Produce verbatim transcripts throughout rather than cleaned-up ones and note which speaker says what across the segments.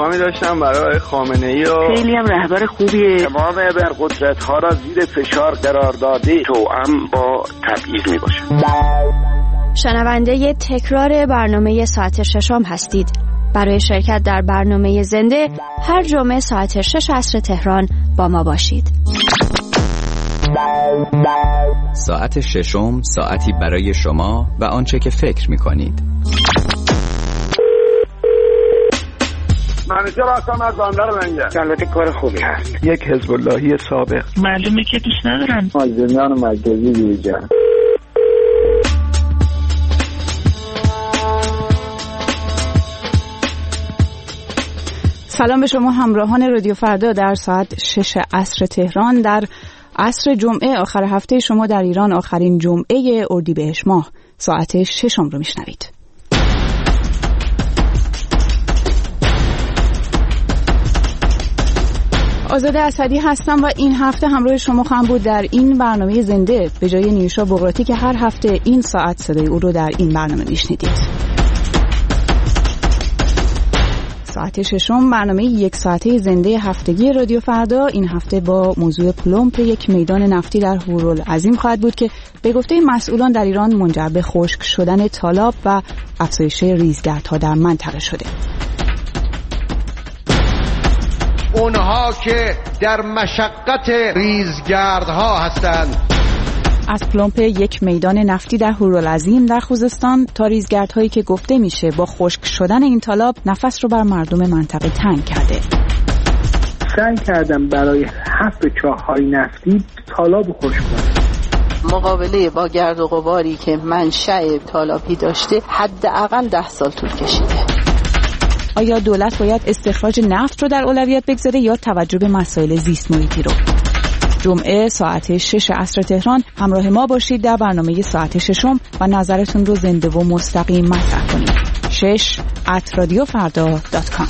Speaker 1: پیغامی داشتم برای خامنه‌ای و
Speaker 2: خیلی هم رهبر خوبیه.
Speaker 3: تمام ابرقدرت‌ها را زیر فشار قرار داده توأم با تبعیض میباشه.
Speaker 4: شنونده تکرار برنامه ساعت ششم هستید. برای شرکت در برنامه زنده هر جمعه ساعت شش عصر تهران با ما باشید.
Speaker 5: ساعت ششم ساعتی برای شما و آنچه که فکر می‌کنید.
Speaker 3: منیجر هستم از بندر منگه. البته کار خوبی هست.
Speaker 1: یک حزب اللهی سابق.
Speaker 2: معلومه که دوست ندارن.
Speaker 3: مازنیان مرکزی دیجان.
Speaker 6: سلام به شما همراهان رادیو فردا در ساعت شش عصر تهران، در عصر جمعه آخر هفته شما در ایران، آخرین جمعه اردیبهشت ماه، ساعت ششم رو میشنوید. آزاده اسدی هستم و این هفته همراه شما خواهم بود در این برنامه زنده به جای نیوشا بغراتی که هر هفته این ساعت صدای او رو در این برنامه میشنیدید. ساعت ششم برنامه یک ساعته زنده هفتگی رادیو فردا این هفته با موضوع پلمپ یک میدان نفتی در هورالعظیم خواهد بود که به گفته مسئولان در ایران منجر به خشک شدن تالاب و افزایش ریزگردها در منطقه شده.
Speaker 7: اونها که در مشقت ریزگردها هستند.
Speaker 6: از پلمپ یک میدان نفتی در هورالعظیم در خوزستان تا ریزگردهایی که گفته میشه با خشک شدن این تالاب نفس رو بر مردم منطقه تنگ کرده.
Speaker 8: سعی کردم برای حفر چاه‌های نفتی تالاب خشک کنم.
Speaker 9: مقابله با گرد و غباری که منشأ تالابی داشته حداقل ده سال طول کشیده.
Speaker 6: آیا دولت باید استخراج نفت رو در اولویت بگذاره یا توجه به مسائل زیست محیطی رو؟ جمعه ساعت شش عصر تهران همراه ما باشید در برنامه ساعت ششم و نظرتون رو زنده و مستقیم مطرح کنید. شش ات رادیو فردا دات کام.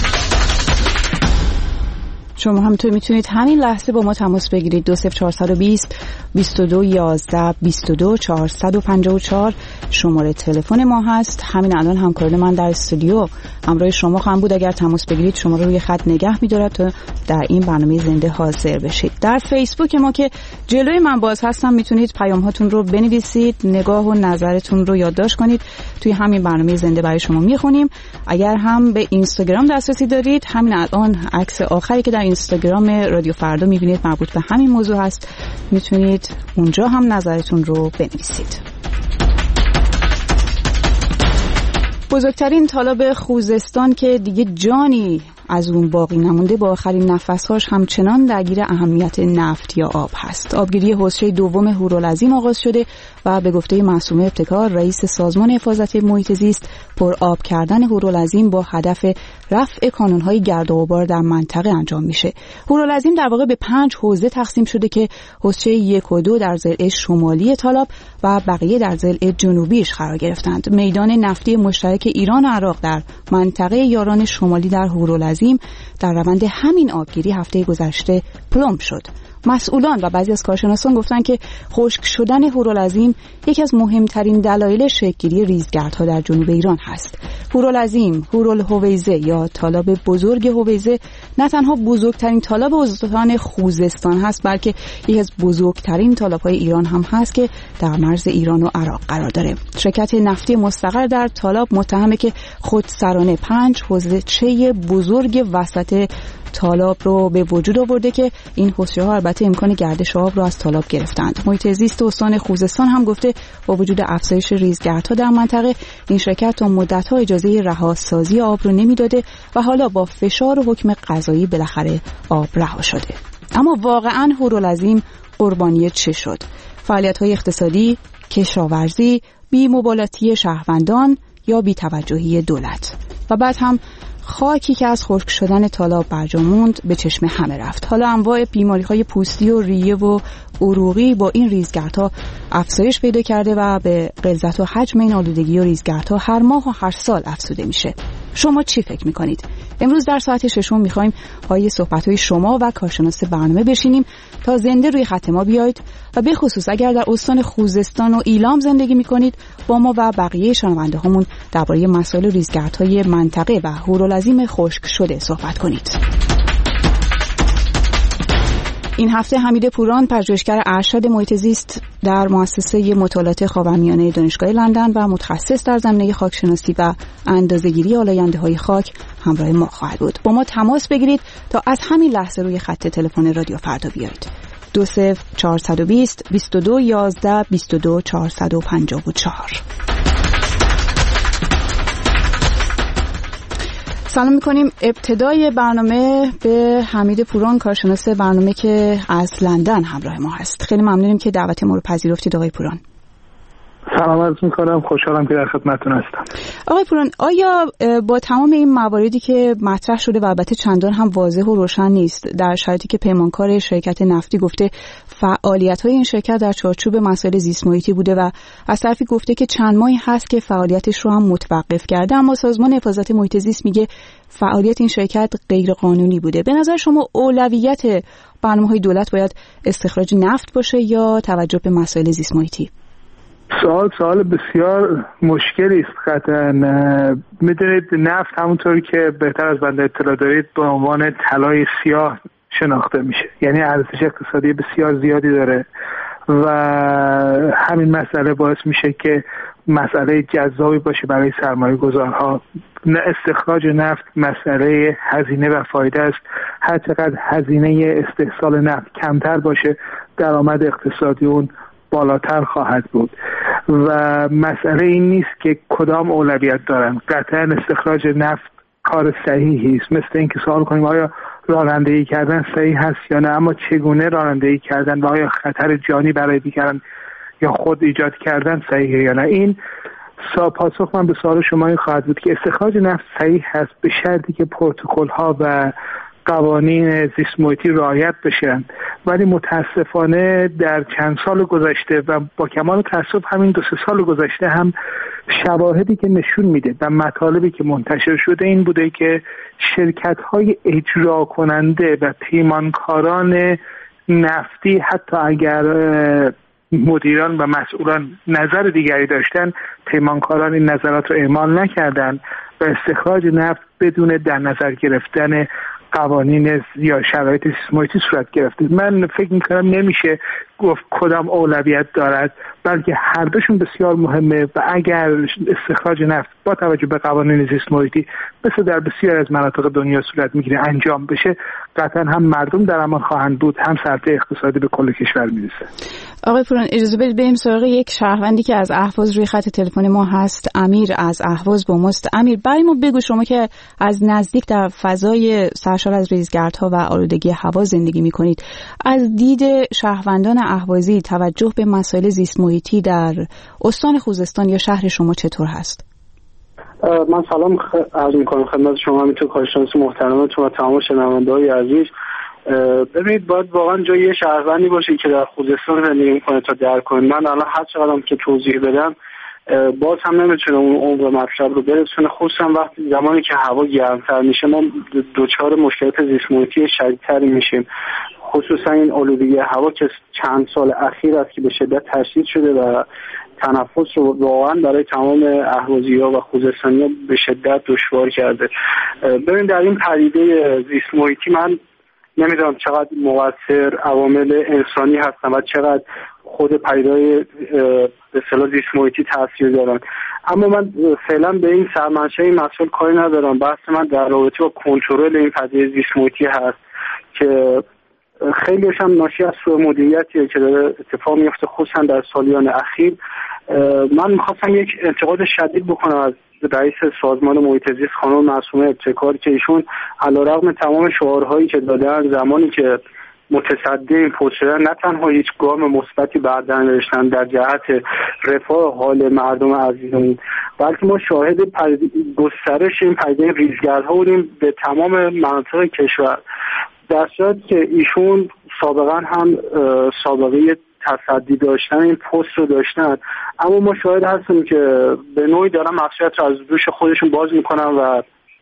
Speaker 6: شما هم تو میتونید همین لحظه با ما تماس بگیرید. دو صفر چهارصد و بیست بیست و دو یازده بیست و دو چهارصد و پنجاه و چهار شماره تلفن ما هست. همین الان همکاران من در استودیو همراه شما خواهم بود. اگر تماس بگیرید شما رو روی خط نگه می‌دارد تا در این برنامه زنده حاضر بشید. در فیسبوک ما که جلوی من باز هستم میتونید پیام هاتون رو بنویسید، نگاه و نظرتون رو یادداشت کنید. توی همین برنامه زنده برای شما میخونیم. اگر هم به اینستاگرام دسترسی دارید، همین الان عکس آخری که در اینستاگرام رادیو فردا میبینید مربوط به همین موضوع هست. میتونید اونجا هم نظرتون رو بنویسید. بزرگترین تالاب خوزستان که دیگه جانی از اون باقی نمونده با آخرین نفسهاش همچنان درگیر اهمیت نفت یا آب هست. آبگیری حوضچه دوم هورالعظیم آغاز شده و به گفته معصومه ابتکار رئیس سازمان حفاظت محیط زیست پر آب کردن هورالعظیم با هدف رفع کانون‌های گرد و غبار در منطقه انجام میشه. هورالعظیم در واقع به پنج حوزه تقسیم شده که حوضچه یک و دو در ضلع شمالی تالاب و بقیه در ضلع جنوبیش قرار گرفتند. میدان نفتی مشترک ایران و عراق در منطقه یاران شمالی در هورالعظیم در روند همین آبگیری هفته گذشته پلمپ شد. مسئولان و بعضی از کارشناسان گفتن که خشک شدن هورالعظیم یکی از مهمترین دلایل شکل‌گیری ریزگردها در جنوب ایران هست. هورالعظیم، هورالهویزه یا تالاب بزرگ هویزه نه تنها بزرگترین تالاب استان خوزستان هست، بلکه یکی از بزرگترین تالاب‌های ایران هم هست که در مرز ایران و عراق قرار داره. شرکت نفتی مستقر در تالاب متهمه که خودسرانه پنج حوضچه بزرگ وسط تالاب رو به وجود آورده که این حوضچه‌ها البته امکان گردش آب رو از تالاب گرفتند. محیط زیست استان خوزستان هم گفته با وجود افزایش ریزگردها در منطقه این شرکت تا مدت‌ها اجازه رهاسازی آب رو نمیداده و حالا با فشار و حکم قضایی بالاخره آب رها شده. اما واقعاً هورالعظیم قربانی چه شد؟ فعالیت‌های اقتصادی، کشاورزی، بی‌مبالاتی شهروندان یا بی‌توجهی دولت؟ و بعد هم خاکی که از خشک شدن تالاب برجا موند به چشم همه رفت. حالا انواع بیماری‌های پوستی و ریه و عروقی با این ریزگردها افزایش پیدا کرده و به غلظت و حجم این آلودگی و ریزگردها هر ماه و هر سال افزوده میشه. شما چی فکر میکنید؟ امروز در ساعت ششم میخوایم پای صحبت‌های شما و کارشناس برنامه بشینیم تا زنده روی خط ما بیایید و به خصوص اگر در استان خوزستان و ایلام زندگی میکنید با ما و بقیه شنونده هامون درباره مسائل ریزگردهای منطقه و هورالعظیم خشک شده صحبت کنید. این هفته حمید پوران، پژوهشگر ارشد محیط زیست در مؤسسه مطالعات خاورمیانه دانشگاه لندن و متخصص در زمینه خاکشناسی و اندازه‌گیری آلاینده‌های خاک همراه ما خواهد بود. با ما تماس بگیرید تا از همین لحظه روی خط تلفن رادیو فردا بیایید. دو صفر چهارصد و بیست بیست و دو یازده بیست و دو چهارصد و پنجاه و چهار. سلام میکنیم. ابتدای برنامه به حمید پوران، کارشناس برنامه که از لندن همراه ما هست. خیلی ممنونیم که دعوت ما رو پذیرفتید آقای پوران.
Speaker 8: سلام عرض میکنم، خوشحالم که در خدمتتون هستم.
Speaker 6: آقای پوران، آیا با تمام این مواردی که مطرح شده و البته چندان هم واضح و روشن نیست، در شرایطی که پیمانکار شرکت نفتی گفته فعالیت‌های این شرکت در چارچوب مسائل زیست محیطی بوده و از طرفی گفته که چند ماهی هست که فعالیتش رو هم متوقف کرده، اما سازمان حفاظت محیط زیست میگه فعالیت این شرکت غیر قانونی بوده. به نظر شما اولویت برنامه‌های دولت باید استخراج نفت باشه یا توجه به مسائل زیست محیطی؟
Speaker 8: سوال سوال بسیار مشکلی است. قطعا میدونید نفت همونطوری که بهتر از بنده اطلاع دارید به عنوان طلای سیاه شناخته میشه، یعنی ارزش اقتصادی بسیار زیادی داره و همین مسئله باعث میشه که مسئله جذابی باشه برای سرمایه گذارها. استخراج نفت مسئله هزینه و فایده است. هر چقدر هزینه استحصال نفت کمتر باشه درآمد اقتصادی اون بالاتر خواهد بود و مسئله این نیست که کدام اولویت دارن. قطعا استخراج نفت کار صحیحی است. مثل اینکه سوال کنیم آیا رانندگی کردن صحیح هست یا نه، اما چگونه رانندگی کردن و آیا خطر جانی برای دیگران یا خود ایجاد کردن صحیحه یا نه. این سا پاسخ من به سوال شما این خواهد بود که استخراج نفت صحیح هست به شرطی که پروتکل ها و قوانین زیست محیطی رعایت بشن، ولی متاسفانه در چند سال گذشته و با کمال تأسف همین دو سه سال گذشته هم شواهدی که نشون میده و مطالبی که منتشر شده این بوده که شرکت‌های اجرا کننده و پیمانکاران نفتی حتی اگر مدیران و مسئولان نظر دیگری داشتن، پیمانکاران این نظرات رو اعمال نکردن و استخراج نفت بدون در نظر گرفتن قوانین یا شرایط زیست محیطی صورت گرفته. من فکر میکنم نمیشه گفت کدام اولویت دارد، بلکه هر دوشون بسیار مهمه و اگر استخراج نفت با توجه به قوانین زیست محیطی مثل در بسیار از مناطق دنیا صورت میگیره انجام بشه، قطعا هم مردم در امان خواهند بود، هم سرته اقتصادی به کل کشور میرسه.
Speaker 6: آقای پوران، اجازه بدید بریم سراغ یک شهروندی که از اهواز روی خط تلفن ما هست. امیر از اهواز با ماست. امیر، برای ما بگو، شما که از نزدیک در فضای سرشار از ریزگردها و آلودگی هوا زندگی میکنید، از دید شهروندان اهوازی توجه به مسائل زیست محیطی در استان خوزستان یا شهر شما چطور هست؟
Speaker 10: من سلام عرض میکنم خدمت شما، میتونم کارشناس محترمتون و تمام شنونده‌های عزیز. ببینید باید واقعا جای یه شهروندی باشه که در خوزستان زندگی میکنه تا درک کنه. من الان هر چقدرم که توضیح بدم باز هم نمیتونه اون عمق مطلب رو برسونه، خصوصا وقتی زمانی که هوا گرمتر میشه ما دوچار مشکلات زیست محیطی شدیدتری میشیم، خصوصا این آلودگی هوا که چند سال اخیر است که به شدت تشدید شده و تنفس رو واقعا برای تمام اهوازی‌ها و خوزستانی‌ها به شدت دشوار کرده. ببین در این پدیده زیست محیطی من نمیدونم چقدر مقصر عوامل انسانی هستن و چقدر خود پدیده‌های به اصطلاح زیست محیطی تاثیر دارن، اما من فعلا به این سرمنشأ این مسئله کاری ندارم. بحث من در رابطه با کنترل این پدیده زیست محیطی هست که خیلیش هم ناشی از سوء مدیریتیه که داره اتفاق میفته خصوصا در سالیان اخیر. من میخواستم یک انتقاد شدید بکنم از رئیس سازمان محیط زیست خانم معصومه ابتکار که ایشون علیرغم تمام شعارهایی که دادن زمانی که متصدی این پست شدن نه تنها هیچ گام مثبتی بردن نوشتن در جهت رفاه حال مردم عزیزمون، بلکه ما شاهد گسترش این پدیده ریزگردها بودیم به تمام مناطق کشور، در صورتی که ایشون سابقا هم سابقه تصدی داشتن این پست رو داشتن، اما ما شاهد هستیم که به نوعی دارن مسئولیت رو از دوش خودشون باز میکنن و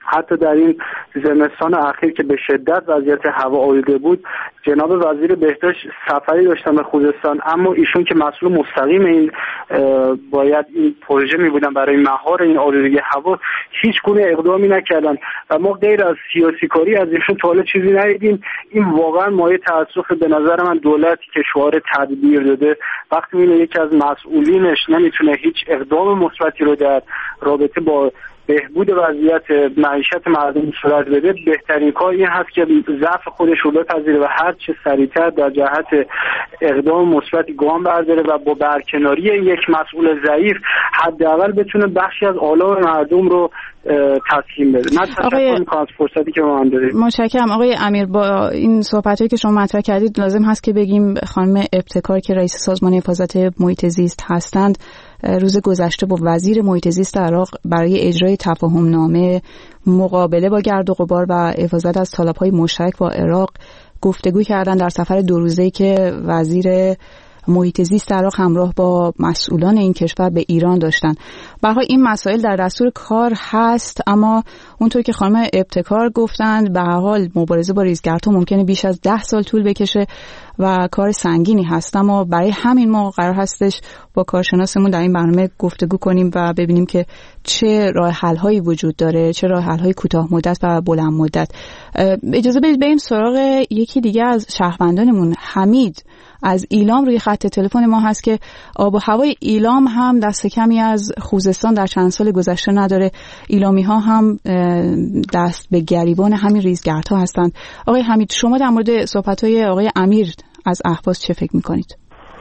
Speaker 10: حتی در این زمستان اخیر که به شدت وضعیت هوا آلوده بود، جناب وزیر بهداشت سفری داشتن به خوزستان، اما ایشون که مسئول مستقیم این باید این پروژه می بودن برای مهار این آلودگی هوا، هیچ گونه اقدامی نکردن و ما غیر از سیاسی کاری از ایشون تا حالا چیزی ندیدیم. این واقعا مایه تاسف به نظر من دولتی که شعار تدبیر داده، وقتی میبینه یکی از مسئولینش نمیتونه هیچ اقدام مثبتی رو در رابطه با بهبود وضعیت معیشت مردم صورت بده، بهترین کار این هست که ضعف خودش رو بپذیره و هر چه سریعتر در جهت اقدام مثبتی گام برداره و با برکناری یک مسئول ضعیف حداقل بتونه بخشی از آلام مردم رو تسکین بده. من تشکر می‌کنم از فرصتی که ما هم دادید.
Speaker 6: متشکرم آقای امیر. با این صحبتایی که شما مطرح کردید لازم هست که بگیم خانم ابتکار که رئیس سازمان حفاظت محیط زیست هستند، روز گذشته با وزیر محیط زیست عراق برای اجرای تفاهم نامه مقابله با گرد و غبار و حفاظت از تالاب‌های مشترک با عراق گفتگو کردن در سفر دو روزه‌ای که وزیر محیط زیست عراق همراه با مسئولان این کشور به ایران داشتن. به هر حال این مسائل در دستور کار هست، اما اونطور که خانم ابتکار گفتند به هر حال مبارزه با ریزگردها ممکنه بیش از ده سال طول بکشه و کار سنگینی هست، اما برای همین ما قرار هستش با کارشناسمون در این برنامه گفتگو کنیم و ببینیم که چه راه حل هایی وجود داره، چه راه حل های کوتاه مدت و بلند مدت. اجازه بدید بریم سراغ یکی دیگه از شهروندانمون. حمید از ایلام روی خط تلفن ما هست که آب و هوای ایلام هم دست کمی از خوزستان در چند سال گذشته نداره. ایلامی ها هم دست به گریبان همین ریزگردها هستند. آقای حمید، شما در مورد صحبت های آقای امیر از اهواز چه فکر میکنید؟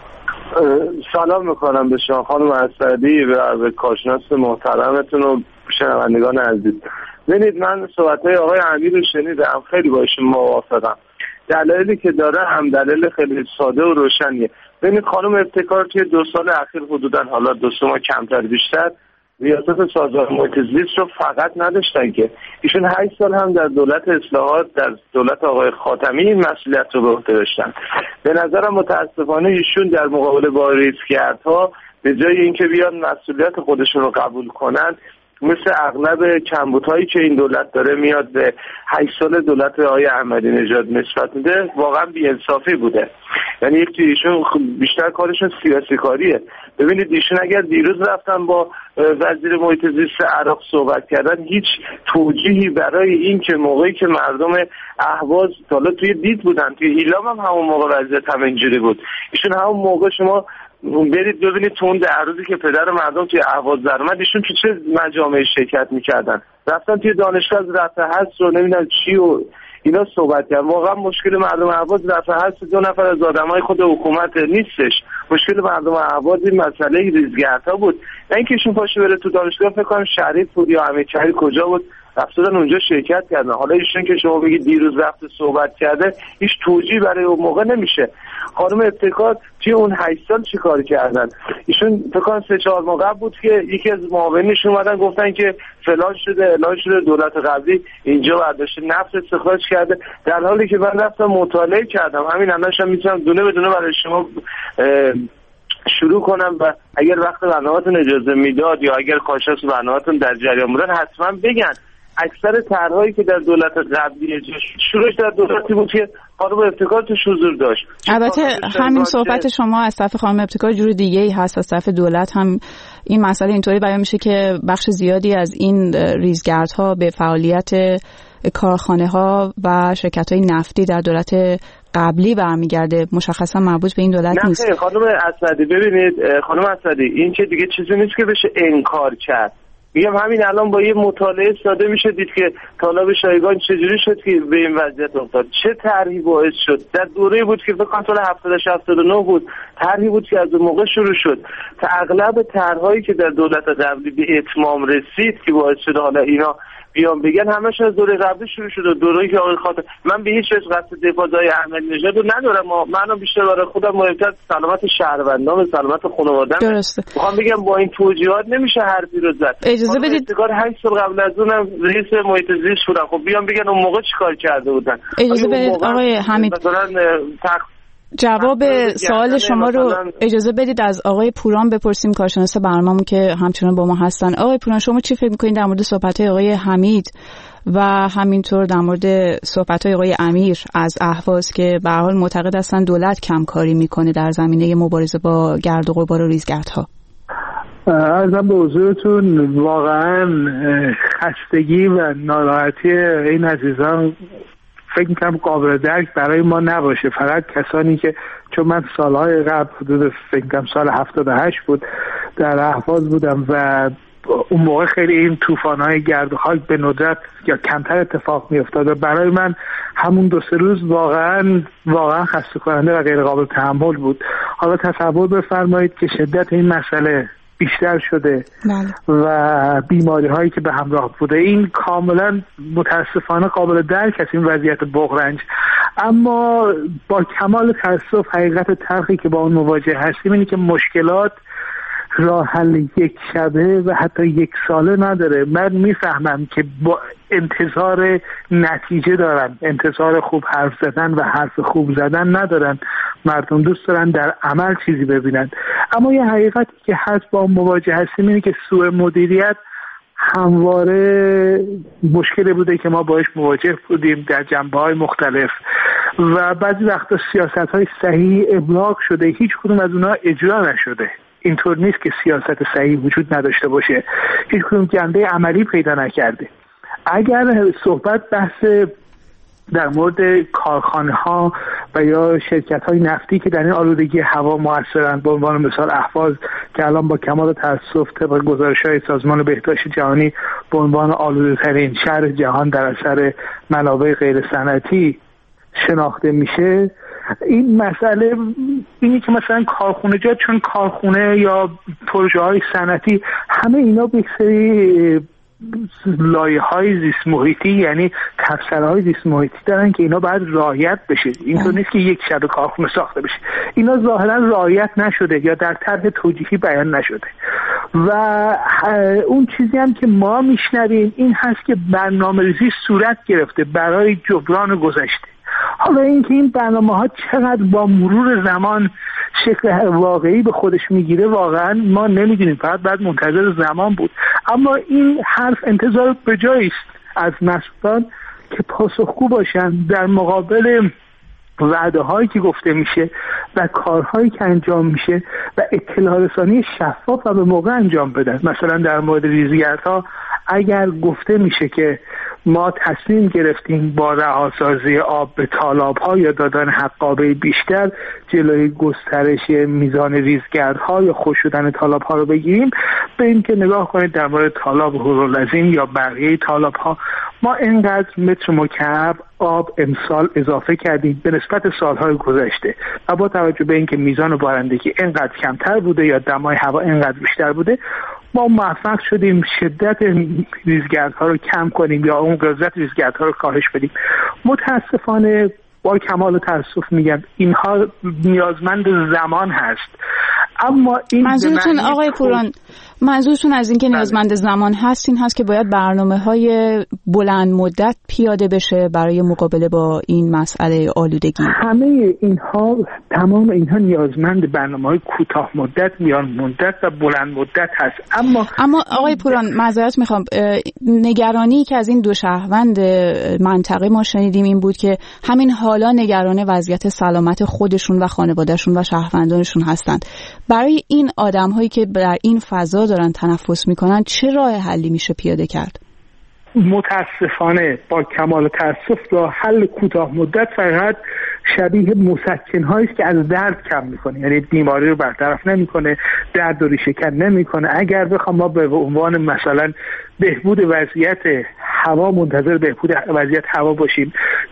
Speaker 11: سلام میکنم به شما خانم اسدی و به کارشناس محترمتون و شنوندگان عزیز. ببینید من صحبت‌های آقای امیر رو شنیدم، خیلی باشون موافقم. دلایلی که داره هم دلیل خیلی ساده و روشنیه. ببینید خانم ابتکار توی دو سال اخیر حدوداً، حالا دو سه ماه کمتر بیشتر، ریاست سازمان محیط زیست رو فقط نداشتن که ایشون هشت سال هم در دولت اصلاحات، در دولت آقای خاتمی این مسئولیت رو به عهده داشتن. به نظرم متاسفانه ایشون در مقابله با ریزگردها به جای اینکه بیان مسئولیت خودشون رو قبول کنن، مثل اغلب کمبودهایی که این دولت داره میاد به هشت سال دولت آقای احمدی نژاد نسبت میده، واقعا بی‌انصافی بوده. یعنی یک ایشون بیشتر کارشون سیاسی کاریه. ببینید ایشون اگر دیروز رفتن با وزیر محیط زیست عراق صحبت کردن، هیچ توجیهی برای این که موقعی که مردم اهواز حالا توی دید بودن، توی ایلام هم همون موقع وضعیت هم اینجوری بود، ایشون همون موقع شما برید ببینید تو اون در روزی که پدر مردم توی اهواز در اومد، ایشون تو چه مجامعی شرکت میکردن، رفتن توی دانشگاه از رفع حدس رو نمیدونم چی و اینا صحبت کردن. واقعا مشکل مردم اهواز رفع حدس دو نفر از آدمای خود حکومت نیستش، مشکل مردم اهواز این مسئله ریزگردها بود. نه اینکه ایشون پاشه بره تو دانشگاه، فکر کنم شریف بود یا امیرکبیر کجا بود، رفتن اونجا شرکت کردن. حالا ایشون که شما بگید دیروز رفته صحبت کرده، هیچ توجیه برای اون موقع نمیشه. خانم ابتکار توی اون هشت سال چی کار کردن؟ ایشون فکر کنم سه چهار ماه قبل بود که یکی از معاونینشون اومدن گفتن که فلان شده، اعلان شده دولت قبلی اینجا برداشته نفت استخراج کرده، در حالی که من رفتم مطالعه کردم، همین الانشم میتونم دونه به دونه برای شما شروع کنم و اگر وقت برنامه‌تون اجازه میداد یا اگر کارشناس برنامه‌تون در جریان بودن حتما بگن. اکثر طرح‌هایی که در دولت قبلی شروعش در دولتی بود که خانم ابتکار توش حضور داشت.
Speaker 6: البته همین صحبت شما از طرف خانم ابتکار جور دیگه‌ای هست، از طرف دولت هم این مسئله اینطوری بیان میشه که بخش زیادی از این ریزگردها به فعالیت کارخانه‌ها و شرکت‌های نفتی در دولت قبلی برمیگرده، مشخصا مربوط به این دولت نیست.
Speaker 11: نه خانم اسدی، ببینید خانم اسدی، این که دیگه چیزی نیست که بشه انکار کرد. میگم همین الان با یه مطالعه ساده میشه دید که طالب شایگان چجوری شد که به این وضعیت افتاد، چه طرحی باعث شد. در دوره بود که فکر کنم سال هفتاد و هفتاد و نه بود، طرحی بود که از اون موقع شروع شد تا اغلب طرحهایی که در دولت قبلی به اتمام رسید که باعث شد حالا اینا بیان بگن همش از دوره قبلی شروع شده. دوره‌ای که آقای خاطر، من به هیچ وجه قصد دفاع از احمدی نژاد رو ندارم، منم بیشتر برای خودم مهمتر سلامت شهروندان، سلامت خانواده‌ام.
Speaker 6: درسته.
Speaker 11: میخوام بگم با این توجیهات نمیشه حرفی رو زد.
Speaker 6: اجازه بدید
Speaker 11: ابتکار هشت سال قبل از اونم رئیس محیط زیست بودن، خب بیان بگن اون موقع چیکار کرده بودن.
Speaker 6: اجازه بدید آقای حمید مثلا تق... جواب سوال شما رو اجازه بدید از آقای پوران بپرسیم، کارشناس برنامه‌مون که همچنان با ما هستن. آقای پوران، شما چی فکر می‌کنید در مورد صحبت‌های آقای حمید و همینطور در مورد صحبت‌های آقای امیر از اهواز که به هر حال معتقد هستن دولت کمکاری میکنه در زمینه مبارزه با گرد و غبار و ریزگردها.
Speaker 8: عرضم به حضورتون واقعا خستگی و ناراحتی این عزیزان فکر میکنم قابل درک برای ما نباشه. فقط کسانی که چون من سالهای قبل حدود فکر میکنم سال هفتاد و هشت بود در اهواز بودم و اون موقع خیلی این طوفان‌های گرد و خاک به ندرت یا کمتر اتفاق می‌افتاد و برای من همون دو سه روز واقعا واقعا خسته کننده و غیر قابل تحمل بود. حالا تصور بفرمایید که شدت این مسئله بیشتر شده بله. و بیماری هایی که به همراه بوده این کاملا متاسفانه قابل درک است این وضعیت بغرنج. اما با کمال تاسف حقیقت تلخی که با اون مواجه هستیم اینه که مشکلات راه حل یک شبه و حتی یک ساله نداره. من میفهمم که با انتظار نتیجه دارن، انتظار خوب حرف زدن و حرف خوب زدن ندارن. مردم دوست دارن در عمل چیزی ببینن. اما یه حقیقتی که هست با مواجه هستیم اینه که سوء مدیریت همواره مشکلی بوده که ما باش مواجه بودیم در جنبه‌های مختلف و بعضی وقتا سیاست‌های صحیح ابلاغ شده، هیچ کدوم از اونها اجرا نشده. اینطور نیست که سیاست صحیح وجود نداشته باشه، هیچ کدوم جنبه عملی پیدا نکرده. اگر صحبت بحث در مورد کارخانه ها و یا شرکت های نفتی که در این آلودگی هوا موثرند، به عنوان مثال اهواز که الان با کمال تاسف طبق گزارش های سازمان بهداشت جهانی به عنوان آلوده ترین شهر جهان در اثر منابع غیر صنعتی شناخته میشه، این مسئله اینی که مثلا خارخونه جات چون کارخونه یا پروژه های صنعتی همه اینا به سری لایه های زیست محیطی یعنی تبصره های زیست محیطی دارن که اینا باید رعایت بشه. اینطور نیست که یک شب کارخونه ساخته بشه. اینا ظاهرا رعایت نشده یا در طرح توجیهی بیان نشده و اون چیزی هم که ما میشنویم این هست که برنامه‌ریزی صورت گرفته برای جبران گذشته. حالا اینکه این برنامه ها چقدر با مرور زمان شکل واقعی به خودش میگیره واقعا ما نمیدونیم، فقط باید منتظر زمان بود. اما این حرف انتظار به جایی است از مسئولان که پاسخگو باشن در مقابل وعده هایی که گفته میشه و کارهایی که انجام میشه و اطلاع رسانی شفاف و به موقع انجام بدن. مثلا در مورد ریزگردها اگر گفته میشه که ما تصمیم گرفتیم با رهاسازی آب به تالاب‌ها یا دادن حقابه بیشتر جلوی گسترش میزان ریزگردها یا خشک شدن تالاب‌ها رو بگیریم، به این که نگاه کنید در مورد تالاب هورالعظیم یا بقیه تالاب‌ها ما اینقدر متر مکعب آب امسال اضافه کردیم به نسبت سالهای گذشته و با توجه به اینکه میزان بارندگی اینقدر کمتر بوده یا دمای هوا اینقدر بیشتر بوده ما موفق شدیم شدت ریزگردها رو کم کنیم یا اون غلظت ریزگردها رو کاهش بدیم. متاسفانه با کمال تاسف میگم اینها نیازمند زمان هست. اما این
Speaker 6: منظورتون آقای پوران منظورتون از اینکه نیازمند زمان هست این هست که باید برنامه‌های بلند مدت پیاده بشه برای مقابله با این مسئله آلودگی؟
Speaker 8: همه اینها تمام اینها نیازمند برنامه‌های کوتاه مدت، میان مدت و بلند مدت هست. اما
Speaker 6: اما آقای پوران معذرت میخوام، نگرانی که از این دو شهروند منطقه ما شنیدیم این بود که همین حالا نگران وضعیت سلامت خودشون و خانوادهشون و شهروندانشون هستند. برای این آدم‌هایی که در این فضا دارن تنفس میکنن چه راه حلی میشه پیاده کرد؟
Speaker 8: متاسفانه با کمال تاسف راه حل کوتاه مدت فقط شبیه مسکن‌هایی است که از درد کم میکنه، یعنی بیماری رو برطرف نمیکنه، درد و ریشه کن نمیکنه. اگر بخوام ما به عنوان مثلا بهبود وضعیت هوا منتظر بهبود وضعیت هوا باشیم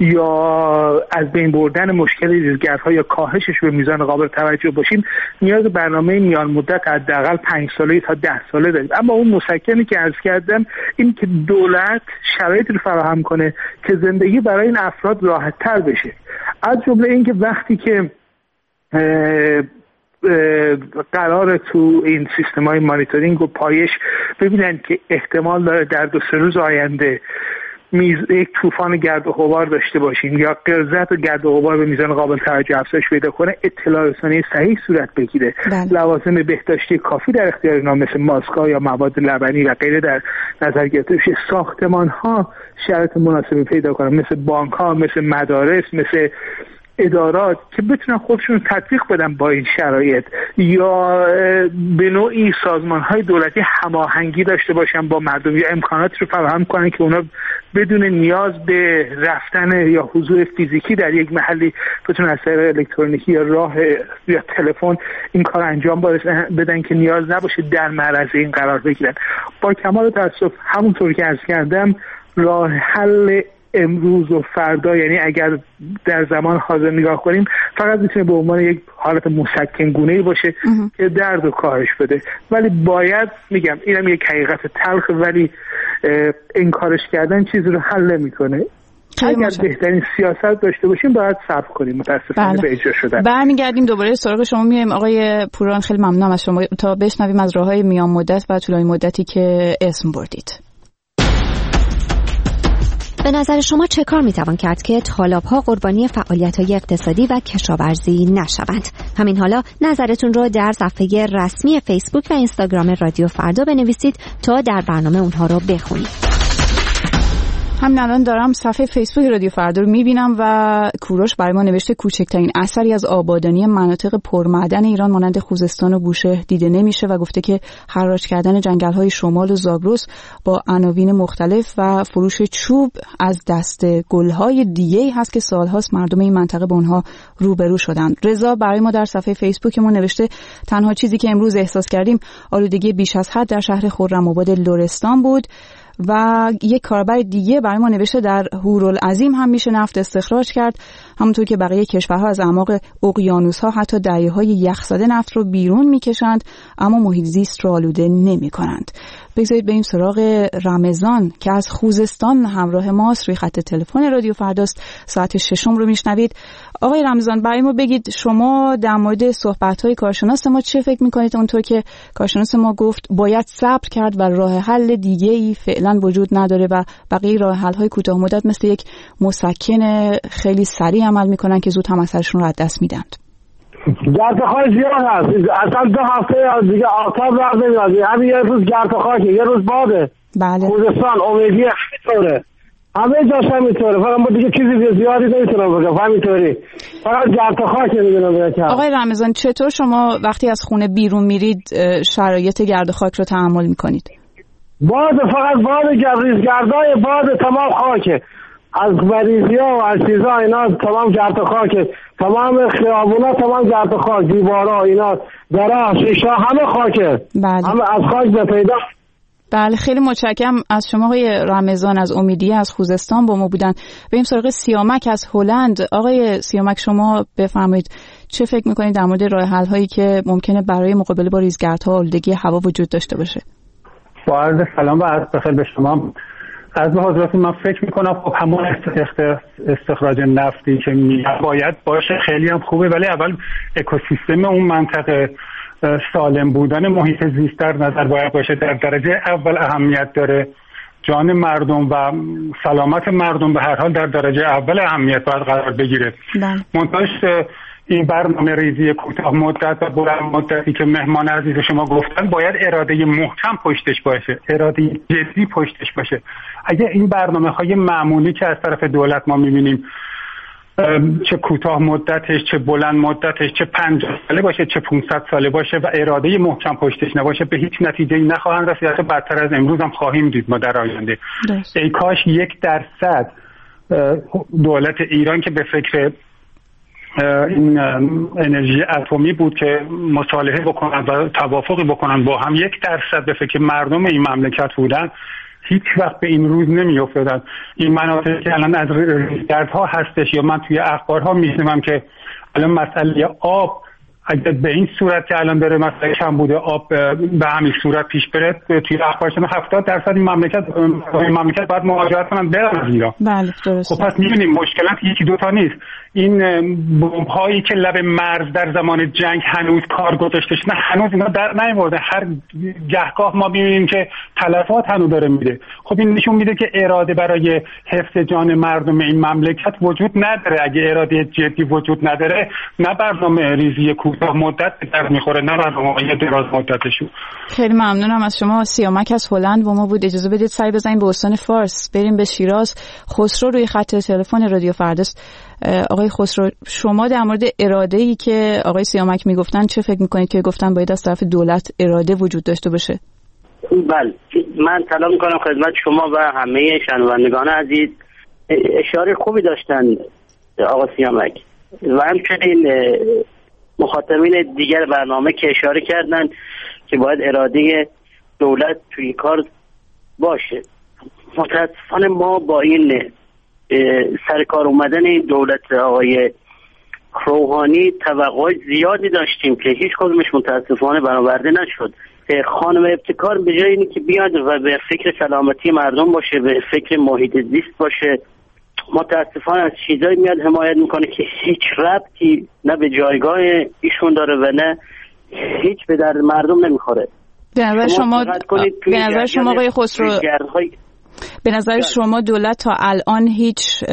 Speaker 8: یا از بین بردن مشکل ریزگردها یا کاهشش به میزان قابل توجه باشیم، نیاز برنامه میان مدت حداقل پنج ساله تا ده ساله داریم. اما اون مسکنی که عرض کردم این که دولت شرایطی رو فراهم کنه که زندگی برای این افراد راحت تر بشه، از جمله اینکه وقتی که قرار تو این سیستم های مانیتورینگ و پایش ببینن که احتمال داره در دو سه روز آینده میز یک طوفان گرد و غبار داشته باشیم یا غلظت و گرد و غبار به میزان قابل توجه افزایش پیدا کنه، اطلاع رسانی صحیح صورت بگیره، لوازم بهداشتی کافی در اختیار اینا مثل ماسک‌ها یا مواد لبنی و غیره در نظر گرفته بشه، ساختمان‌ها شرایط مناسبی پیدا کنن مثل بانک‌ها، مثل مدارس، مثل ادارات که بتونن خودشون تطبیق بدن با این شرایط، یا به نوعی سازمان‌های دولتی هماهنگی داشته باشن با مردم یا امکاناتی رو فراهم کنن که اونا بدون نیاز به رفتن یا حضور فیزیکی در یک محلی بتونن از طریق الکترونیکی یا راه یا تلفن این کار انجام بدن که نیاز نباشه در معرض این قرار بگیرن. با کمال تأسف همونطور که عرض کردم راه حل امروز و فردا، یعنی اگر در زمان حاضر نگاه کنیم، فقط میتونه به عنوان یک حالت مسکن گونه‌ای باشه اه. که درد و کاهش بده، ولی باید میگم اینم یک حقیقت تلخ، ولی انکارش کردن چیزی رو حل نمیکنه. اگر بهترین سیاست داشته باشیم باید صبر کنیم، متاسفانه به اجرا شدن.
Speaker 6: برمیگردیم دوباره سراغ شما میایم. آقای پوران خیلی ممنونم از شما تا بشنویم از راههای میان مدت و طولانی مدتی که اسم بردید.
Speaker 4: به نظر شما چه کار میتوان کرد که طالاب‌ها قربانی فعالیت‌های اقتصادی و کشاورزی نشوند؟ همین حالا نظرتون رو در صفحه رسمی فیسبوک و اینستاگرام رادیو فردا بنویسید تا در برنامه اونها رو بخونید.
Speaker 6: همین الان دارم صفحه فیسبوک رادیو فردا رو میبینم و کوروش برای ما نوشته کوچکترین اثری از آبادانی مناطق پرمعدن ایران مانند خوزستان و بوشهر دیده نمیشه و گفته که حراج کردن جنگل‌های شمال و زاگرس با عناوین مختلف و فروش چوب از دست گل‌های دیگه‌ای هست که سال‌هاست مردم این منطقه با اونها روبرو شدن. رضا برای ما در صفحه فیسبوکمون نوشته تنها چیزی که امروز احساس کردیم آلودگی بیش از حد در شهر خرم‌آباد لرستان بود. و یک کاربر دیگه برای ما نوشته در هورالعظیم هم میشه نفت استخراج کرد، همونطور که بقیه کشورها از اعماق اقیانوس‌ها حتی دریاهای یخزده نفت رو بیرون میکشند اما محیط زیست رو آلوده نمی‌کنند. بگذارید بریم سراغ رمضان که از خوزستان همراه ماست، روی خط تلفن رادیو فرداست. ساعت ششم رو میشنوید. آقای رمضان برای ما بگید شما در مورد صحبت‌های کارشناس ما چه فکر می‌کنید؟ اونطور که کارشناس ما گفت باید صبر کرد و راه حل دیگه‌ای فعلا وجود نداره و بقیه راه حل‌های کوتاه مدت مثل یک مسکن خیلی سریع عمل می‌کنن که زود هم اثرشون رو از دست میدند.
Speaker 11: گردخای زیاد هست، اصلا دو هفته دیگه آفتاب راه نمیاد، همین یه روز گردخاکه، یه روز باده.
Speaker 6: بله.
Speaker 11: خوزستان امیدی همینطوره، همه جاش همینطوره، فقط ما دیگه چیزی زیادی نمیتونم بگم، همینطوری فقط گردخاک میدونم بگم.
Speaker 6: آقای رمضان چطور شما وقتی از خونه بیرون میرید شرایط گردخاک رو تحمل میکنید؟
Speaker 11: باد، فقط باد، ریزگردای باد تمام خاکه، از مریضی ها و از چیزا اینا تمام گرد و خاکه، تمام خیابونا تمام گرد و خاک، دیوارا اینا درا شیشه همه خاکه.
Speaker 6: بله.
Speaker 11: همه از خاک به پیدا.
Speaker 6: بله خیلی متشکرم از شما آقای رمضان از امیدیه از خوزستان با ما بودن. بریم سراغ سیامک از هلند. آقای سیامک شما بفرمایید چه فکر میکنید در مورد راه حل هایی که ممکنه برای مقابله با ریزگردها و آلودگی هوا وجود داشته باشه؟
Speaker 12: با عرض سلام و عرض بخیر به شما. از به حضرتون من فکر میکنم خب همون استخراج نفتی که باید باشه خیلی هم خوبه، ولی اول اکوسیستم اون منطقه سالم بودن محیط زیست در نظر باید باشه. در درجه اول اهمیت داره، جان مردم و سلامت مردم به هر حال در درجه اول اهمیت باید قرار بگیره. منتهاش این برنامه ریزی کوتاه مدت و بلند مدتی که مهمان عزیز شما گفتن باید اراده محکم پشتش باشه، اراده جدی پشتش باشه. اگه این برنامه‌های معمولی که از طرف دولت ما می‌بینیم چه کوتاه مدتش چه بلند مدتش چه پنجاه ساله باشه چه پانصد ساله باشه و اراده محکم پشتش نباشه به هیچ نتیجه‌ای نخواهند رسید، حتی بدتر از امروز هم خواهیم دید ما در آینده. ای کاش یک درصد دولت ایران که به فکر این انرژی اتمی بود که مصالحه بکنن و توافقی بکنن با هم، یک درصد به فکر مردم این مملکت بودن هیچ وقت به این روز نمی افتادن. این مناطقی که الان از ریزگردها هستش یا من توی اخبارها میشنوم که الان مسئله آب اگه به این صورت که الان داره مثلا کمبود آب به همین صورت پیش بره، توی اخبار شما هفتاد درصد این مملکت این مملکت باید مهاجرت کنن برن از ایران.
Speaker 6: بله درسته.
Speaker 12: خب پس می‌بینیم مشکلات یکی دو تا نیست. این بمب‌هایی که لب مرز در زمان جنگ هنوز کار گذاشتش، نه هنوز اینا در نیامده. هر گهگاه ما می‌بینیم که تلفات هنوز داره میره. خب این نشون میده که اراده برای حفظ جان مردم این مملکت وجود نداره. اگه اراده جدی وجود نداره، نه برنامه ریزی کوتاه مدت به درد میخوره، نه برنامه دراز مدتشون.
Speaker 6: خیلی ممنونم از شما. سیامک از هلند با ما بود. اجازه بدید سعی بزنیم به استان فارس، بریم به شیراز. خسرو روی خط تلفن رادیو فرداست. آقای خسرو، شما در مورد اراده‌ای که آقای سیامک میگفتن چه فکر میکنید که گفتن باید از طرف دولت اراده وجود داشته باشه؟
Speaker 13: بله، من سلام میکنم خدمت شما و همه شنوندگان عزیز. اشاره خوبی داشتن آقای سیامک و همچنین مخاطبین دیگر برنامه که اشاره کردن که باید اراده دولت توی کار باشه. متاسفانه ما با این سر کار اومدن این دولت آقای روحانی توقع زیادی داشتیم که هیچ کدومش متاسفانه برآورده نشد. خانم ابتکار به جای اینکه بیاد و به فکر سلامتی مردم باشه، به فکر محیط زیست باشه، متاسفانه از چیزایی میاد حمایت میکنه که هیچ ربطی نه به جایگاه ایشون داره و نه هیچ به درد مردم نمیخوره.
Speaker 6: به نظر شما به نظر شما آقای خسرو به نظر شما دولت تا الان هیچ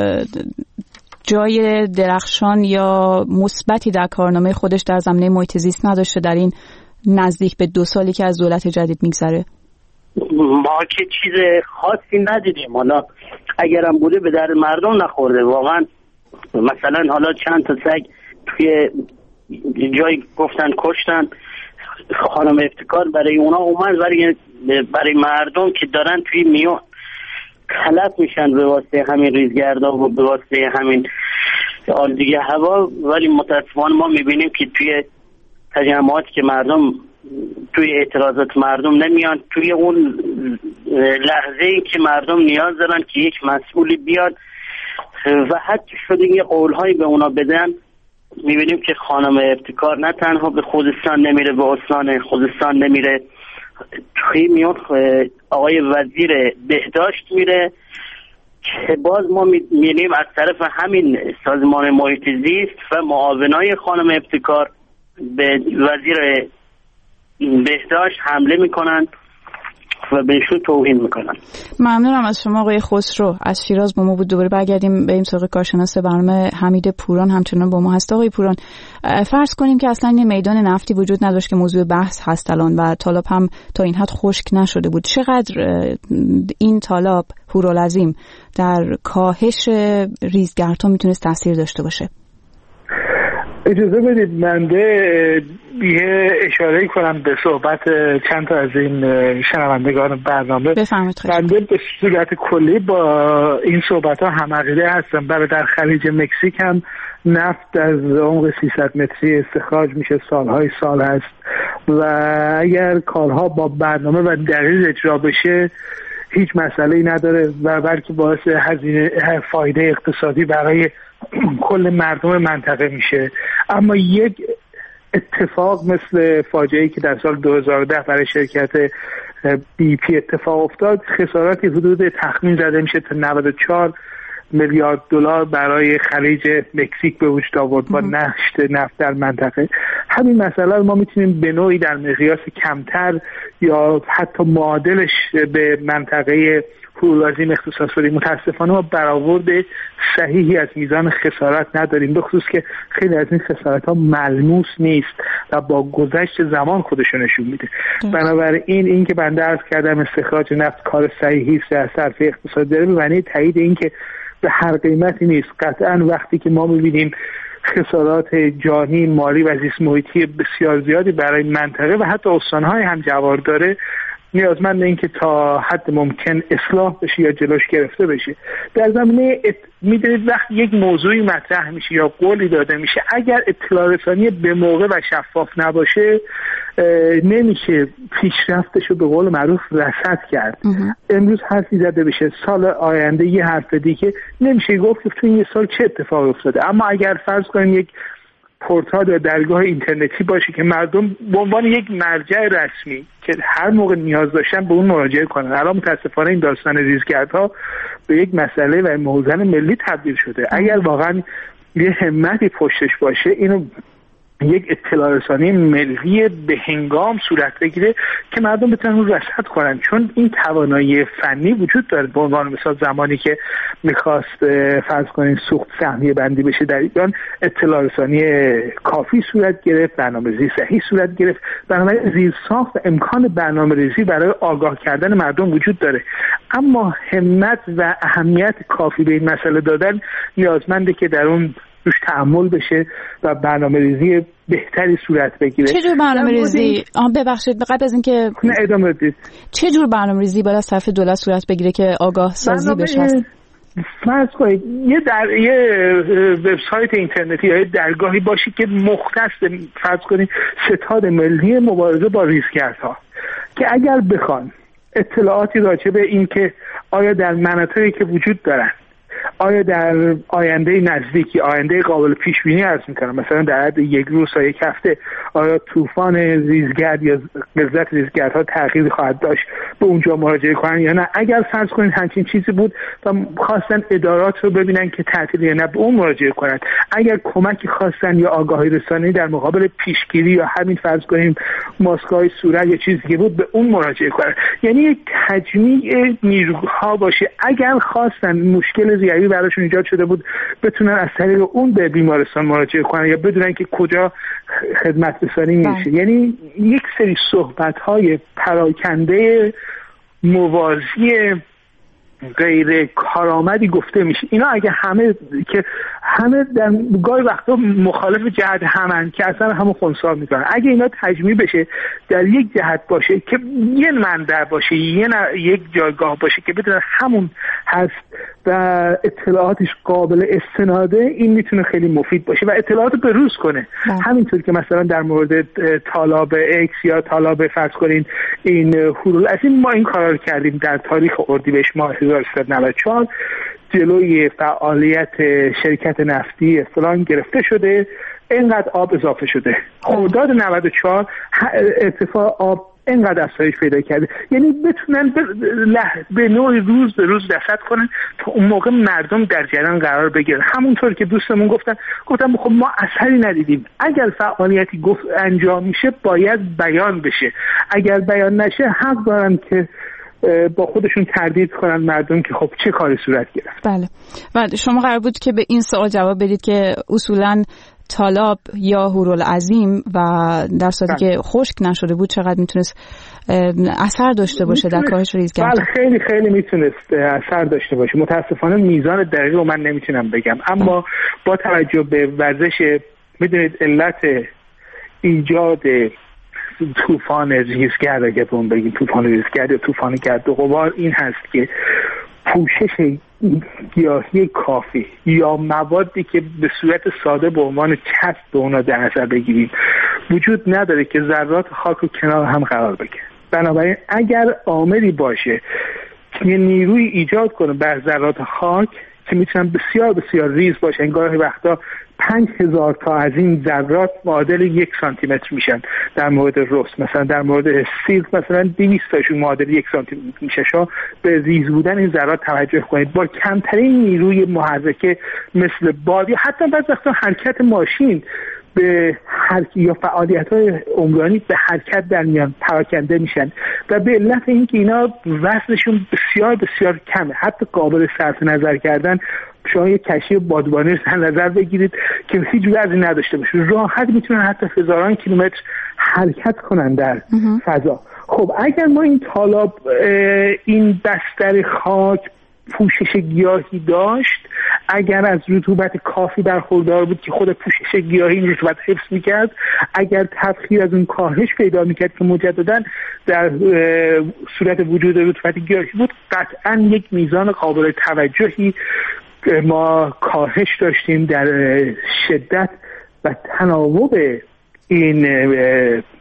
Speaker 6: جای درخشان یا مثبتی در کارنامه خودش در زمینه محیط زیست نداشته در این نزدیک به دو سالی که از دولت جدید میگذره؟
Speaker 13: ما که چیز خاصی ندیدیم. حالا اگرم بوده به درد مردم نخورده واقعا. مثلا حالا چند تا سگ توی جای گفتن کشتن، خانم ابتکار برای اونا اومد برای برای مردم که دارن توی میون خلط میشن به واسطه همین ریزگردها و به واسطه همین آلودگی هوا، ولی متاسفانه ما میبینیم که توی تجمعاتی که مردم توی اعتراضات مردم نمیان، توی اون لحظه‌ای که مردم نیاز دارن که یک مسئولی بیاد و حتی شده یه قولهایی به اونا بدن، میبینیم که خانم ابتکار نه تنها به خوزستان نمیره، به استان خوزستان نمیره، توی میون آقای وزیر بهداشت میره که باز ما میبینیم از طرف همین سازمان محیط زیست و معاونای خانم ابتکار به وزیر بهداشت حمله میکنن و بهشون توهین میکنن.
Speaker 6: ممنونم از شما آقای خسرو از شیراز با ما بود. دوباره برگردیم به این سراغ کارشناس برنامه حمید پوران همچنان با ما هست. آقای پوران، فرض کنیم که اصلا این میدان نفتی وجود نداشت که موضوع بحث هست الان و تالاب هم تا این حد خشک نشده بود، چقدر این تالاب هورالعظیم در کاهش ریزگردها میتونست تاثیر داشته باشه؟
Speaker 8: اجازه بدید من به یه اشاره کنم به صحبت چند تا از این شنوندگان برنامه. بنده به صورت کلی با این صحبت ها هم عقیده هستم. برای در خلیج مکزیک هم نفت از عمق سیصد متری استخراج میشه، سالهای سال هست و اگر کارها با برنامه و دقیق اجرا بشه هیچ مسئله‌ای نداره و بلکه باعث هزینه فایده اقتصادی برای کل مردم منطقه میشه. اما یک اتفاق مثل فاجعه‌ای که در سال دو هزار و ده برای شرکت بی پی اتفاق افتاد، خساراتی حدود تخمین زده میشه تا نود و چهار میلیارد دلار برای خلیج مکزیک به وجود آورد با نشت نفت در منطقه. همین مسئله رو ما میتونیم به نوعی در مقیاس کمتر یا حتی معادلش به منطقه هورالعظیم اختصاص بدیم. متاسفانه ما برآورد صحیحی از میزان خسارت نداریم، به خصوص که خیلی از این خسارت ها ملموس نیست و با گذشت زمان خودشو نشون میده. بنابراین این که بنده عرض کردم استخراج نفت کار صحیحی است از طرف اقتصاد داره، به معنی تایید این که به هر قیمتی نیست. قطعا وقتی که ما میبینیم خسارات جانی، مالی و زیست محیطی بسیار زیادی برای منطقه و حتی استانهای هم جوار داره، نیازمند این که تا حد ممکن اصلاح بشه یا جلوش گرفته بشه. در زمینه ات... میدونید وقتی یک موضوعی مطرح میشه یا قولی داده میشه، اگر اطلاع رسانی به موقع و شفاف نباشه نمیشه پیشرفتش رو به قول معروف رصد کرد. امروز حرفی زده بشه، سال آینده یه حرف دیگه نمیشه گفت که تو این یه سال چه اتفاقی افتاده. اما اگر فرض کنیم یک پورتال یا درگاه اینترنتی باشه که مردم به عنوان یک مرجع رسمی که هر موقع نیاز داشتن به اون مراجعه کنن. الان متاسفانه این داستان ریزگردها به یک مسئله و موزل ملی تبدیل شده. اگر واقعا یه همتی پشتش باشه اینو یک اطلاع رسانی ملی به هنگام صورت بگیره که مردم بتونن اون رصد کنن، چون این توانایی فنی وجود داره. به عنوان مثال زمانی که میخواست فرض کنین سوخت سهمیه بندی بشه در ایران، اطلاع رسانی کافی صورت گرفت، برنامه‌ریزی صحیح صورت گرفت، بنابراین زیرساخت و امکان برنامه‌ریزی برای آگاه کردن مردم وجود داره. اما همت و اهمیت کافی به این مسئله دادن نیازمنده که در اون روش تعامل بشه و برنامه‌ریزی بهتری صورت بگیره.
Speaker 6: چه جور برنامه‌ریزی؟ آها ببخشید قبل از اینکه
Speaker 8: نه ادامه بدید.
Speaker 6: چه جور برنامه‌ریزی باید از طرف دولت صورت بگیره که آگاه سازی بشه؟
Speaker 8: فرض کنید یه در یه وبسایت اینترنتی یا درگاهی باشه که مختص فرض کنید ستاد ملی مبارزه با ریزگردها، که اگر بخوان اطلاعاتی راجع به این که آیا در مناطقی که وجود دارن، آیا در آینده نزدیکی، آینده قابل پیش بینی عرض میکنم، مثلا در حد یک روز تا یک هفته آیا طوفان ریزگرد یا غلظت ریزگردها تغییر خواهد داشت، به اونجا مراجعه کنن یا نه. اگر فرض کنید همچین چیزی بود و خواستن ادارات رو ببینن که تعطیل یا نه، به اون مراجعه کنن. اگر کمکی خواستن یا آگاهی رسانی در مقابل پیشگیری یا همین فرض کنیم ماسک‌های صورت یا چیزی که بود، به اون مراجعه کنن. یعنی یک تجمیع نیروها باشه. اگر خواستن مشکل ریوی براشون ایجاد شده بود بتونن از طریق اون به بیمارستان مراجعه کنن یا بدونن که کجا خدمت رسانی میشه. یعنی یک سری صحبت‌های پراکنده موازی غیر کارآمدی گفته میشه. اینا اگه همه که همه در گاهی وقتا مخالف جهت همن که اصلا همون خنثی میکنن، اگه اینا تجمیع بشه در یک جهت باشه که یه منبع باشه، یه یک جایگاه باشه که بدون همون هست و اطلاعاتش قابل استناده، این میتونه خیلی مفید باشه و اطلاعات رو بروز کنه. همینطور که مثلا در مورد طالاب اکس یا طالاب فرض کنین این هورالعظیم ما این کارا رو کردیم در تاریخ اردیبهشت ماه هزار و سیصد و نود و چهار. جلوی فعالیت شرکت نفتی فلان گرفته شده، اینقدر آب اضافه شده. خرداد نود و چهار ارتفاع آب اینقدر افزایش پیدا کرده. یعنی بتونن به, به نوعی روز به روز رصد کنن تا اون موقع مردم در جریان قرار بگیرن. همونطور که دوستمون گفتن گفتم خب ما اثری ندیدیم. اگر فعالیتی گفت انجام میشه باید بیان بشه. اگر بیان نشه حق دارن که با خودشون تردید کنن مردم که خب چه کاری صورت گرفت.
Speaker 6: بله. و شما قرار بود که به این سوال جواب بدید که اصولاً طالاب یا هورالعظیم و در صورتی که خشک نشده بود چقدر میتونست اثر داشته باشه در کاهش ریزگردها؟
Speaker 8: بله خیلی خیلی میتونست اثر داشته باشه. متاسفانه میزان دقیق رو من نمیتونم بگم، اما با توجه به ورزش، میدونید علت ایجاد طوفان ریزگرد، اگه بهون بگیم طوفان ریزگرد یا طوفان گرد و غبار، این هست که پوشش گیاهی کافی یا موادی که به صورت ساده به عنوان چسب به اونا در نظر بگیریم وجود نداره که ذرات خاک رو کنار هم قرار بگیره. بنابراین اگر عاملی باشه که یه نیروی ایجاد کنه بر ذرات خاک که میتونن بسیار بسیار ریز باشن، گاهی وقتا پنج هزار تا از این ذرات معادل یک سانتی متر میشن در مورد رست، مثلا در مورد سیلک مثلا دویست تاشون معادل یک سانتی متر میشه. شما به ریز بودن این ذرات توجه کنید. با کمترین نیروی محرکه مثل باد یا حتی بعضی وقتا حرکت ماشین به حرکت یا فعالیت‌های عمرانی به حرکت در میان پراکنده میشن و به علت اینکه اینا وزنشون بسیار بسیار کمه، حتی قابل صرف نظر کردن. شما یک کشتی بادبانی رو در نظر بگیرید که هیچ وزنی نداشته باشه، راحت میتونن حتی هزاران کیلومتر حرکت کنن در فضا. خب اگر ما این طالاب این بستر خاک پوشش گیاهی داشت، اگر از رطوبت کافی برخوردار بود که خود پوشش گیاهی این رطوبت حفظ میکرد، اگر تبخیر از اون کاهش پیدا میکرد که مجددا در صورت وجود رطوبت گیاهی بود، قطعا یک میزان قابل توجهی ما کاهش داشتیم در شدت و تناوب این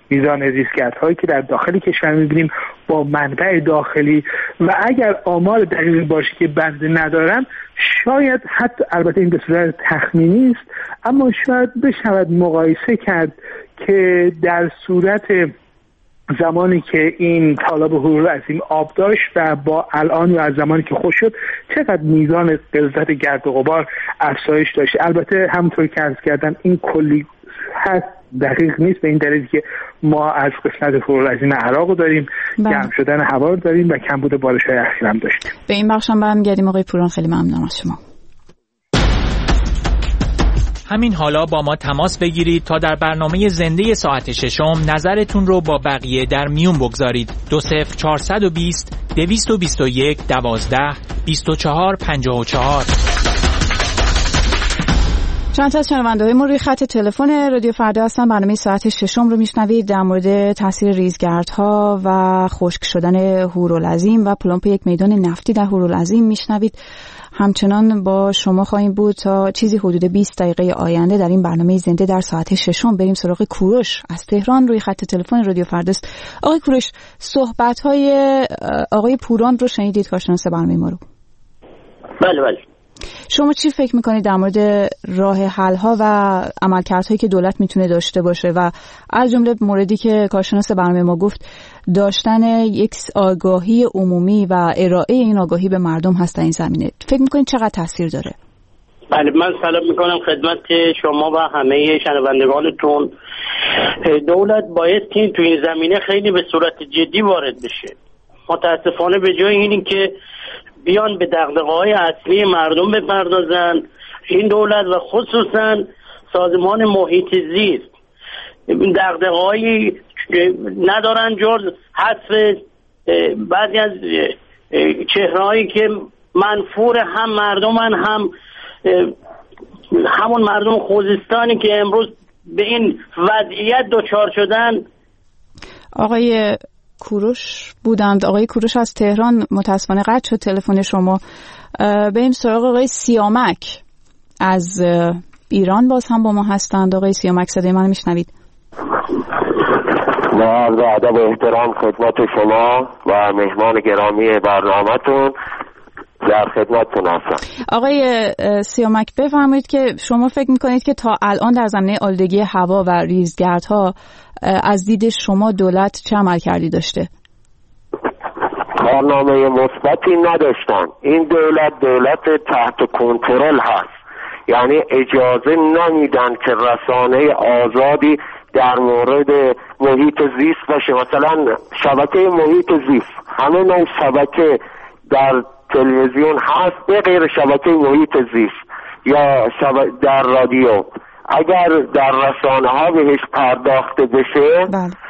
Speaker 8: میزان ریزگردهایی که در داخل کشور میبینیم با منبع داخلی و اگر آمار دقیقی باشه که بنده ندارم، شاید حتی، البته این به صورت تخمینی است، اما شاید بشود مقایسه کرد که در صورت زمانی که این تالاب هورالعظیم آب داشت و با الان و از زمانی که خشک شد چقدر میزان غلظت گرد و غبار افزایش داشت. البته همونطور که عرض کردم این کلی هست، دقیق نیست، به این دلیل که ما از قسمت هورالعظیم عراق داریم، گرم شدن هوا رو داریم و کمبود بارش‌های اخیر هم داشتیم.
Speaker 6: به این بخش هم برمیگردیم. آقای پوران خیلی ممنونم از شما.
Speaker 14: همین حالا با ما تماس بگیرید تا در برنامه زنده ساعت ششم نظرتون رو با بقیه در میون بگذارید. دو صفر چهارصد و بیست دویست و بیست و یک دوازده بیست و چهار پنجاه و چهار.
Speaker 6: چند تا از شنونده‌های ما روی خط تلفن رادیو فردا هستن. برنامه ساعت ششم رو میشنوید. در مورد تاثیر ریزگردها و خشک شدن هورالعظیم و پلمپ یک میدان نفتی در هورالعظیم میشنوید. همچنان با شما خواهیم بود تا چیزی حدود بیست دقیقه آینده در این برنامه زنده در ساعت ششم. بریم سراغ کوروش از تهران روی خط تلفن رادیو فرداست. آقای کوروش، صحبت‌های آقای پوران رو شنیدید، کارشناس برنامه ما رو؟
Speaker 13: بله بله.
Speaker 6: شما چی فکر میکنید در مورد راه حل ها و عملکردهایی که دولت میتونه داشته باشه و از جمله موردی که کارشناس برنامه ما گفت، داشتن یک آگاهی عمومی و ارائه این آگاهی به مردم هست در این زمینه؟ فکر میکنید چقدر تاثیر داره؟
Speaker 13: بله، من سلام میکنم خدمت شما و همه شنوندگانتون. دولت باید که تو این زمینه خیلی به صورت جدی وارد بشه. متاسفانه به جای اینی که بیان به دغدغه‌های اصلی مردم بپردازن، این دولت و خصوصا سازمان محیط زیست دغدغه‌هایی ندارن جز حذف بعضی از چهرهایی که منفور هم مردمن هم همون مردم خوزستانی که امروز به این وضعیت دچار شدن.
Speaker 6: آقای کوروش بودند. آقای کوروش از تهران متاسفانه قطع شد تلفن شما. بریم سراغ آقای سیامک از ایران، باز هم با ما هستند. آقای سیامک، صدای من میشنوید؟
Speaker 11: با عرض ادب و احترام خدمت شما و مهمان گرامی برنامه‌تون در خدمتتون هستم.
Speaker 6: آقای سیامک، بفرمایید که شما فکر میکنید که تا الان در زمینه آلودگی هوا و ریزگردها از دید شما دولت چه عملکردی داشته؟
Speaker 11: کارنامه مثبتی نداشتن. این دولت دولت تحت کنترل هست، یعنی اجازه نمیدن که رسانه آزادی در مورد محیط زیست باشه. مثلا شبکه محیط زیست، همه نوع شبکه در تلویزیون هست به غیر شبکه محیط زیست یا شبکه در رادیو. اگر در رسانه ها بهش پرداخته بشه،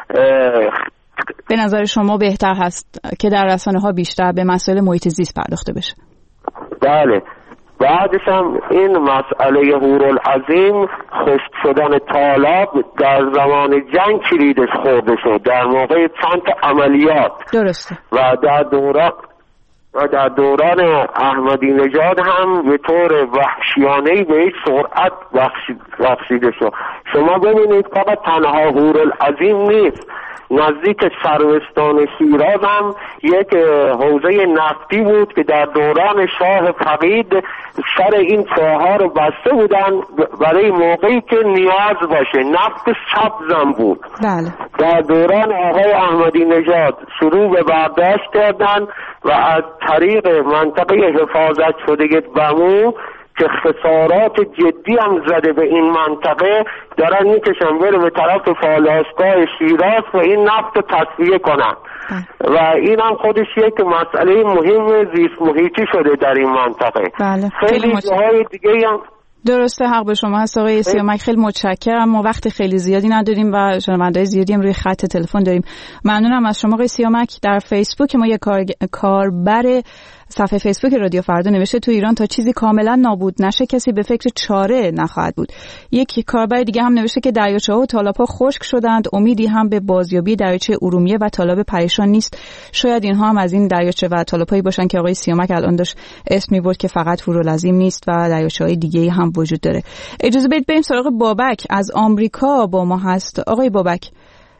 Speaker 6: به نظر شما بهتر هست که در رسانه ها بیشتر به مسائل محیط زیست پرداخته بشه؟
Speaker 11: بله. بعدش هم این مسئله هورالعظیم، خشک شدن تالاب در زمان جنگ کلیدش خورده شد، در موقع چند تا عملیات.
Speaker 6: درسته.
Speaker 11: و در دوران و در دوران احمدی نژاد هم به طور وحشیانه‌ای به یک سرعت بخشیده شد. شما ببینید فقط تنها هورالعظیم نیست، نزدیک سروستان شیراز هم یک حوزه نفتی بود که در دوران شاه فقید سر این چاه‌ها رو بسته بودن برای موقعی که نیاز باشه. نفت سبزم بود.
Speaker 6: بله.
Speaker 11: در دوران آقای احمدی نژاد شروع به برداشت کردن و از طریق منطقه حفاظت شده بمو که خسارات جدی هم زده به این منطقه، دارن میکشن بره به طرف فالاسکای شیراز و این نفت رو تصفیه کنن. و این هم خودش یک مسئله مهم زیست محیطی شده در این منطقه.
Speaker 6: بله.
Speaker 11: خیلی جاهای دیگه هم
Speaker 6: درسته، حق به شما هست آقای سیامک. خیلی متشکرم. ما وقت خیلی زیادی نداریم و شنونده‌های زیادی هم روی خط تلفن داریم. ممنونم از شما آقای سیامک. در فیسبوک ما یک کار... کاربر صفحه فیسبوک رادیو فردا نوشته تو ایران تا چیزی کاملا نابود نشه کسی به فکر چاره نخواهد بود. یک کاربر دیگه هم نوشته که دریاچه‌ها و تالاب‌ها خشک شدند، امیدی هم به بازیابی دریاچه ارومیه و تالاب پریشان نیست. شاید اینها هم از این دریاچه و تالاب‌هایی باشن که آقای سیامک الان داشت اسم می‌برد که فقط هورالعظیم نیست و دریاچه‌های دیگه‌ای هم وجود داره. اجازه بدید بریم سراغ بابک از آمریکا با ما هست. آقای بابک،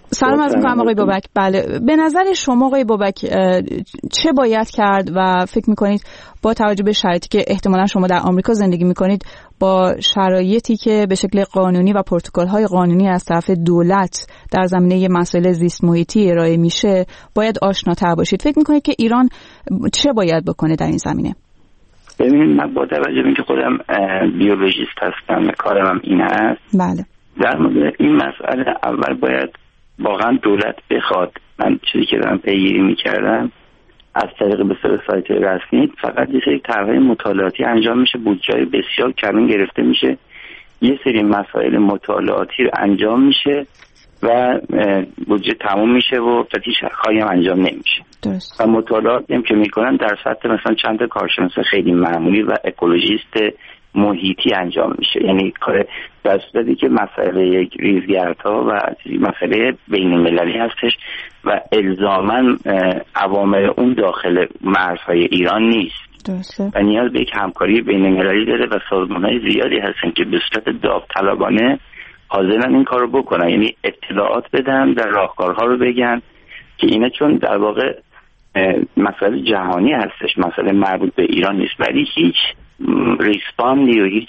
Speaker 6: سلام عرض می‌کنم آقای بابک. بله، به نظر شما آقای بابک چه باید کرد و فکر می‌کنید با توجه به شرایطی که احتمالاً شما در آمریکا زندگی می‌کنید، با شرایطی که به شکل قانونی و پروتکل‌های قانونی از طرف دولت در زمینه مسائل زیست محیطی ارائه میشه باید آشناتر باشید، فکر می‌کنید که ایران چه باید بکنه در این زمینه؟
Speaker 15: ببینید، من با توجه به اینکه خودم بیولوژیست هستم، کارم این هست،
Speaker 6: بله،
Speaker 15: در مورد این مسئله اول باید واقعا دولت بخواد. من چیزی که دارم پیگیری میکردم از طریق به سر سایت رسمی، فقط یه سری طرح‌های مطالعاتی انجام میشه، بودجه بسیار کمی گرفته میشه، یه سری مسائل مطالعاتی رو انجام میشه و بودجه تموم میشه و هیچ کاری هم انجام نمیشه.
Speaker 6: درست.
Speaker 15: و مطالعاتی هم که میکنن در سطح مثلا چند تا کارشناس خیلی معمولی و اکولوژیست محیطی انجام میشه، یعنی کار در صورتی که مسئله ریزگردها و مسئله بین المللی هستش و الزاماً عوامل اون داخل مرزهای ایران نیست.
Speaker 6: درسته.
Speaker 15: و نیاز به یک همکاری بین المللی داره و سازمان‌های زیادی هستن که به صورت داوطلبانه حاضرن این کارو بکنن، یعنی اطلاعات بدن و راهکارها رو بگن که اینا، چون در واقع مسئله جهانی هستش، مسئله مربوط به ایران نیست، ولی هیچ ریسپاندی و هیچ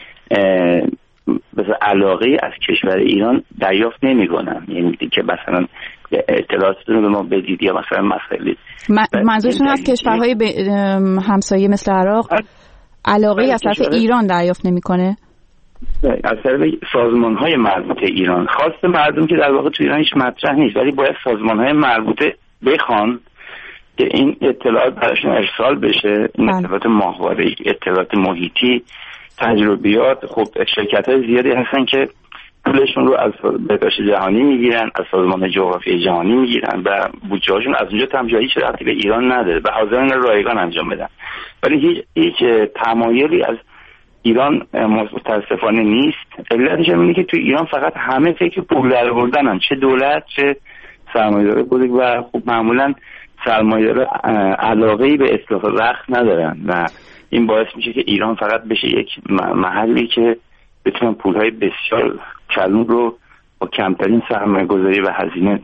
Speaker 15: مثلا علاقه از کشور ایران دریافت نمی‌کنن، یعنی که مثلا اطلاعاتتون رو به ما بدید یا مثلا مسئله
Speaker 6: منظورتون از کشورهای ب... همسایه مثل عراق علاقه از طرف ایران دریافت نمی‌کنه؟
Speaker 15: از طرف سازمان‌های مربوطه ایران. خواست مردم که در واقع تو ایران هیچ مطرح نیست، ولی باید سازمان‌های مربوطه بخوان که این اطلاعات براشون ارسال بشه، این اطلاعات ماهواره‌ای، اطلاعات محیطی، تجربیات. خب شرکت‌های زیادی هستن که پولشون رو از بهداشت جهانی میگیرن، از سازمان جغرافیای جهانی میگیرن و بودجه‌هاشون از اونجا تمجایی هیچ ربطی به ایران نداره و حاضرن رایگان انجام بدن، ولی هیچ هیچ تمایلی از ایران متاسفانه نیست. علتش اینه که تو ایران فقط همه فکر پول درآوردنن، چه دولت چه سرمایه‌دار بزرگ، و خب معمولاً سرمایه‌دارا علاقه‌ای به اصلاح رخت ندارن و این باعث میشه که ایران فقط بشه یک محلی که بتونن پولهای بسیار کلون رو با کمترین سرمایه‌گذاری و هزینه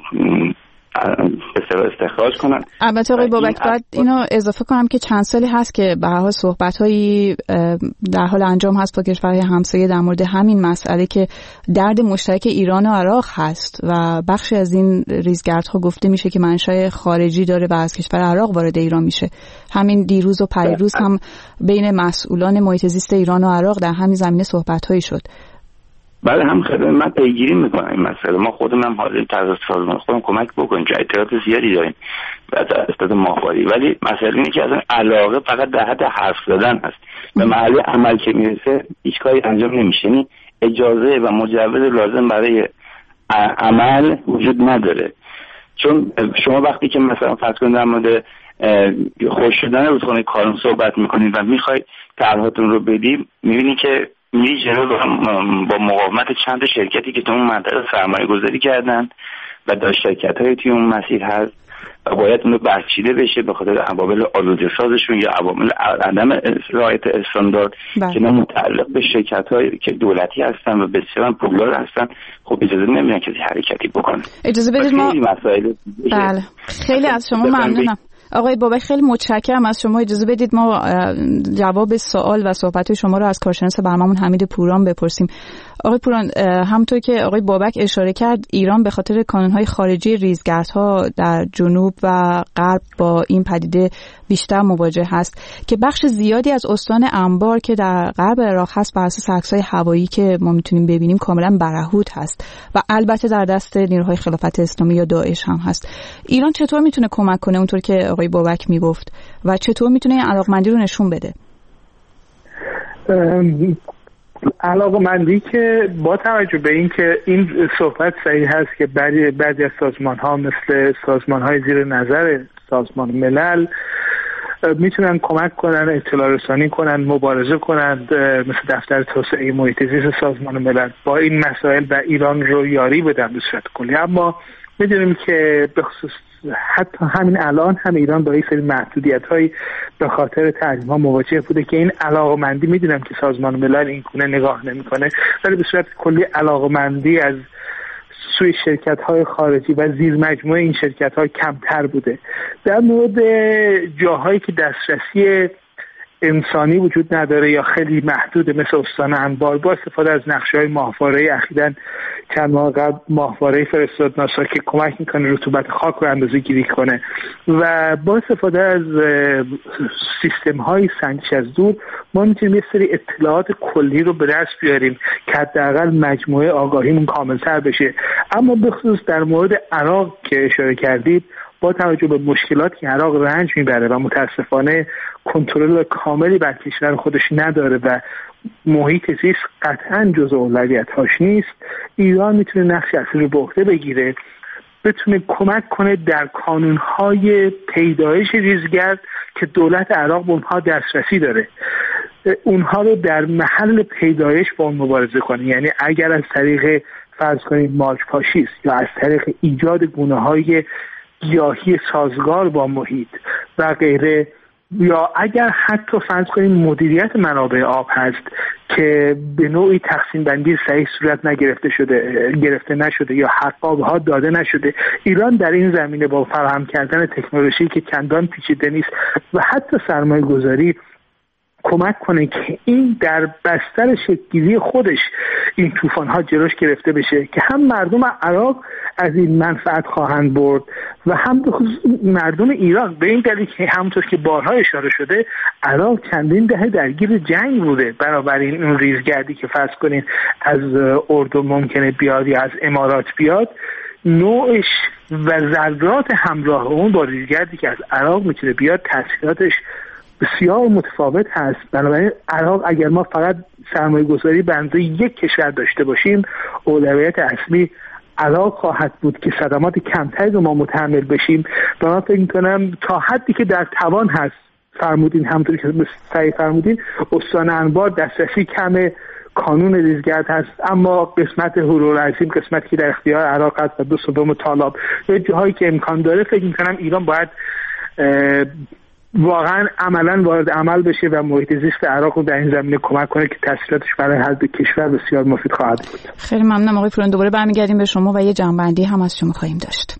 Speaker 15: استخراج کنن.
Speaker 6: البته آقای بابک باید اینو اضافه کنم که چند سالی هست که به هر حال صحبت‌هایی در حال انجام هست با کشورهای همسایه در مورد همین مسئله که درد مشترک ایران و عراق هست و بخشی از این ریزگردها گفته میشه که منشأ خارجی داره و از کشور عراق وارد ایران میشه. همین دیروز و پریروز هم بین مسئولان محیط زیست ایران و عراق در همین زمینه صحبت‌هایی شد.
Speaker 15: بله، هم خیلی من پیگیری میکنم این مسئله. ما خودمون هم حاضریم طرز سازمان خودمون کمک بکنیم که اطلاعات زیادی داریم از استاد ماهواری، ولی مسئله اینه که از علاقه فقط در حد حرف زدن هست، به محل عمل که میرسه هیچ کاری انجام نمیشه، یعنی اجازه و مجوز لازم برای عمل وجود نداره. چون شما وقتی که مثلا فرض کنید در مورد خوش شدن رودخانه کارون صحبت میکنید و میخواید طرحاتون رو بدید، میبینید که میری جلو با مقاومت چند شرکتی که تو اون منطقه سرمایه گذاری کردن و داشت شرکت های توی اون مسیر هست و باید اونو برچیده بشه به خاطر عوامل آلوده سازشون یا عوامل عدم رعایت استاندارد که نه متعلق به شرکت هایی که دولتی هستن و بسیار پولدار هستن. خب اجازه نمیدن کسی حرکتی بکنه.
Speaker 6: اجازه بدید ما بله خیلی از شما ممنونم آقای بابک، خیلی متشکرم از شما. اجازه بدید ما جواب سوال و صحبت شما رو از کارشناس برنامه‌مون حمید پوران بپرسیم. آقای پوران، همونطور که آقای بابک اشاره کرد، ایران به خاطر کانون‌های خارجی ریزگردها در جنوب و غرب با این پدیده بیشتر مواجه هست که بخش زیادی از استان انبار که در غرب عراق هست بر اساس عکس‌های هوایی که ما میتونیم ببینیم کاملا برهوت هست و البته در دست نیروهای خلافت اسلامی یا داعش هم هست. ایران چطور میتونه کمک کنه اونطور که آقای بابک میگفت و چطور میتونه این علاقمندی رو نشون بده؟
Speaker 8: علاقمندی که با توجه به این که این صحبت صحیح هست که بعضی بعضی از سازمان ها مثل سازمان های زیر نظر سازمان ملل میتونن کمک کنن، اطلاع رسانی کنن، مبارزه کنن، مثل دفتر توسعه محیط زیست سازمان ملل با این مسائل و ایران رو یاری بدن به صورت کلی. اما میدونیم که به خصوص حتی همین الان هم ایران با یک سری محدودیت‌هایی به خاطر تحریم‌ها مواجه بوده که این علاقمندی میدونم که سازمان ملل این گونه نگاه نمی‌کنه، ولی به صورت کلی علاقمندی از سوی شرکت‌های خارجی و زیر مجموعه این شرکت‌ها کمتر بوده. در مورد جاهایی که دسترسی انسانی وجود نداره یا خیلی محدوده مثل استان انبار، با استفاده از نقشه‌های ماهواره، اخیراً چند ماه قبل ماهواره فرستاد ناسا که کمک میکنه رطوبت خاک رو اندازه گیری کنه و با استفاده از سیستم‌های سنجش از دور ما میتونیم یه سری اطلاعات کلی رو به دست بیاریم که حداقل مجموعه آگاهیمون کاملتر بشه. اما به خصوص در مورد عراق که اشاره کردید، با توجه به مشکلاتی که عراق رنج میبره و متاسفانه کنترل کاملی بر کشور خودش نداره و محیط زیست قطعاً جزء اولویت‌هاش نیست، ایران میتونه نقش اصلی رو به عهده بگیره، بتونه کمک کنه در کانون‌های پیدایش ریزگرد که دولت عراق به اونها دسترسی داره، اونها رو در محل پیدایش با اون مبارزه کنه. یعنی اگر از طریق فرض کنید مالچ پاشی یا از طریق ایجاد گونه‌های گیاهی سازگار با محیط و غیره، یا اگر حتی فرض کنیم مدیریت منابع آب هست که به نوعی تقسیم بندی صحیح صورت نگرفته شده گرفته نشده یا حقابها داده نشده، ایران در این زمینه با فراهم کردن تکنولوژی که چندان پیچیده نیست و حتی سرمایه گذاری کمک کنه که این در بستر شکل‌گیری خودش این طوفان‌ها جلوش گرفته بشه که هم مردم عراق از این منفعت خواهند برد و هم به خصوص مردم ایران، به این دلیل که همونطور که بارها اشاره شده عراق چندین دهه درگیر جنگ بوده، بنابراین اون ریزگردی که فرض کنین از اردن ممکنه بیاد یا از امارات بیاد، نوعش و ذرات همراه اون با ریزگردی که از عراق میتونه بیاد تاثیراتش بسیار متفاوت هست. بنابراین عراق اگر ما فقط سرمایه گذاری به اندازه یک کشور داشته باشیم، اولویت اصلی عراق خواهد بود که صدمات کمتری رو ما متحمل بشیم. و من فکر می‌کنم تا حدی که در توان هست، فرمودین همونطوری که صحیح فرمودین، استان انبار دسترسی کمه، کانون ریزگرد هست، اما قسمت هورالعظیم، قسمتی که در اختیار عراق هست و دو سوم طالاب، یه جاهایی که امکان داره، فکر می‌کنم ایران باید واقعا عملا وارد عمل بشه و محیط زیست عراق رو در این زمینه کمک کنه که تاثیراتش برای هر دو کشور بسیار مفید خواهد بود.
Speaker 6: خیلی ممنونم آقای پوران، دوباره برمیگردیم به شما و یه جنبندی هم از شما خواهیم داشت.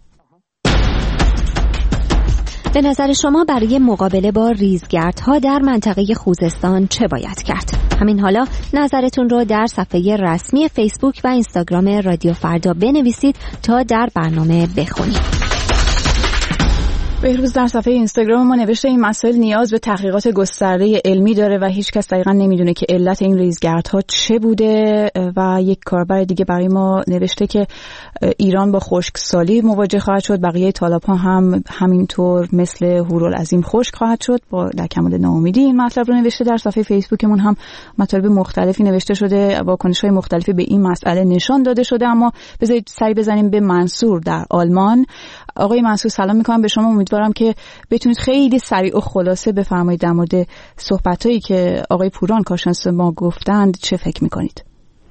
Speaker 4: به نظر شما برای مقابله با ریزگردها در منطقه خوزستان چه باید کرد؟ همین حالا نظرتون رو در صفحه رسمی فیسبوک و اینستاگرام رادیو فردا بنویسید تا در برنامه بخونید.
Speaker 6: بهروز در صفحه اینستاگرام ما نوشته این مسائل نیاز به تحقیقات گسترده علمی داره و هیچ کس دقیقاً نمیدونه که علت این ریزگردها چه بوده. و یک کاربر دیگه برای ما نوشته که ایران با خشکسالی مواجه خواهد شد، بقیه طالب‌ها هم همینطور مثل هورالعظیم خشک خواهد شد. با در کمال ناامیدی این مطلب رو نوشته. در صفحه فیسبوکمون هم مطالب مختلفی نوشته شده، واکنش‌های مختلفی به این مسئله نشان داده شده. اما بذارید سری بزنیم به منصور در آلمان. آقای منصور سلام می‌کنم به شما، امیدوارم که بتونید خیلی سریع و خلاصه بفرمایید در مورد صحبتایی که آقای پوران کارشناس ما گفتند چه فکر می‌کنید.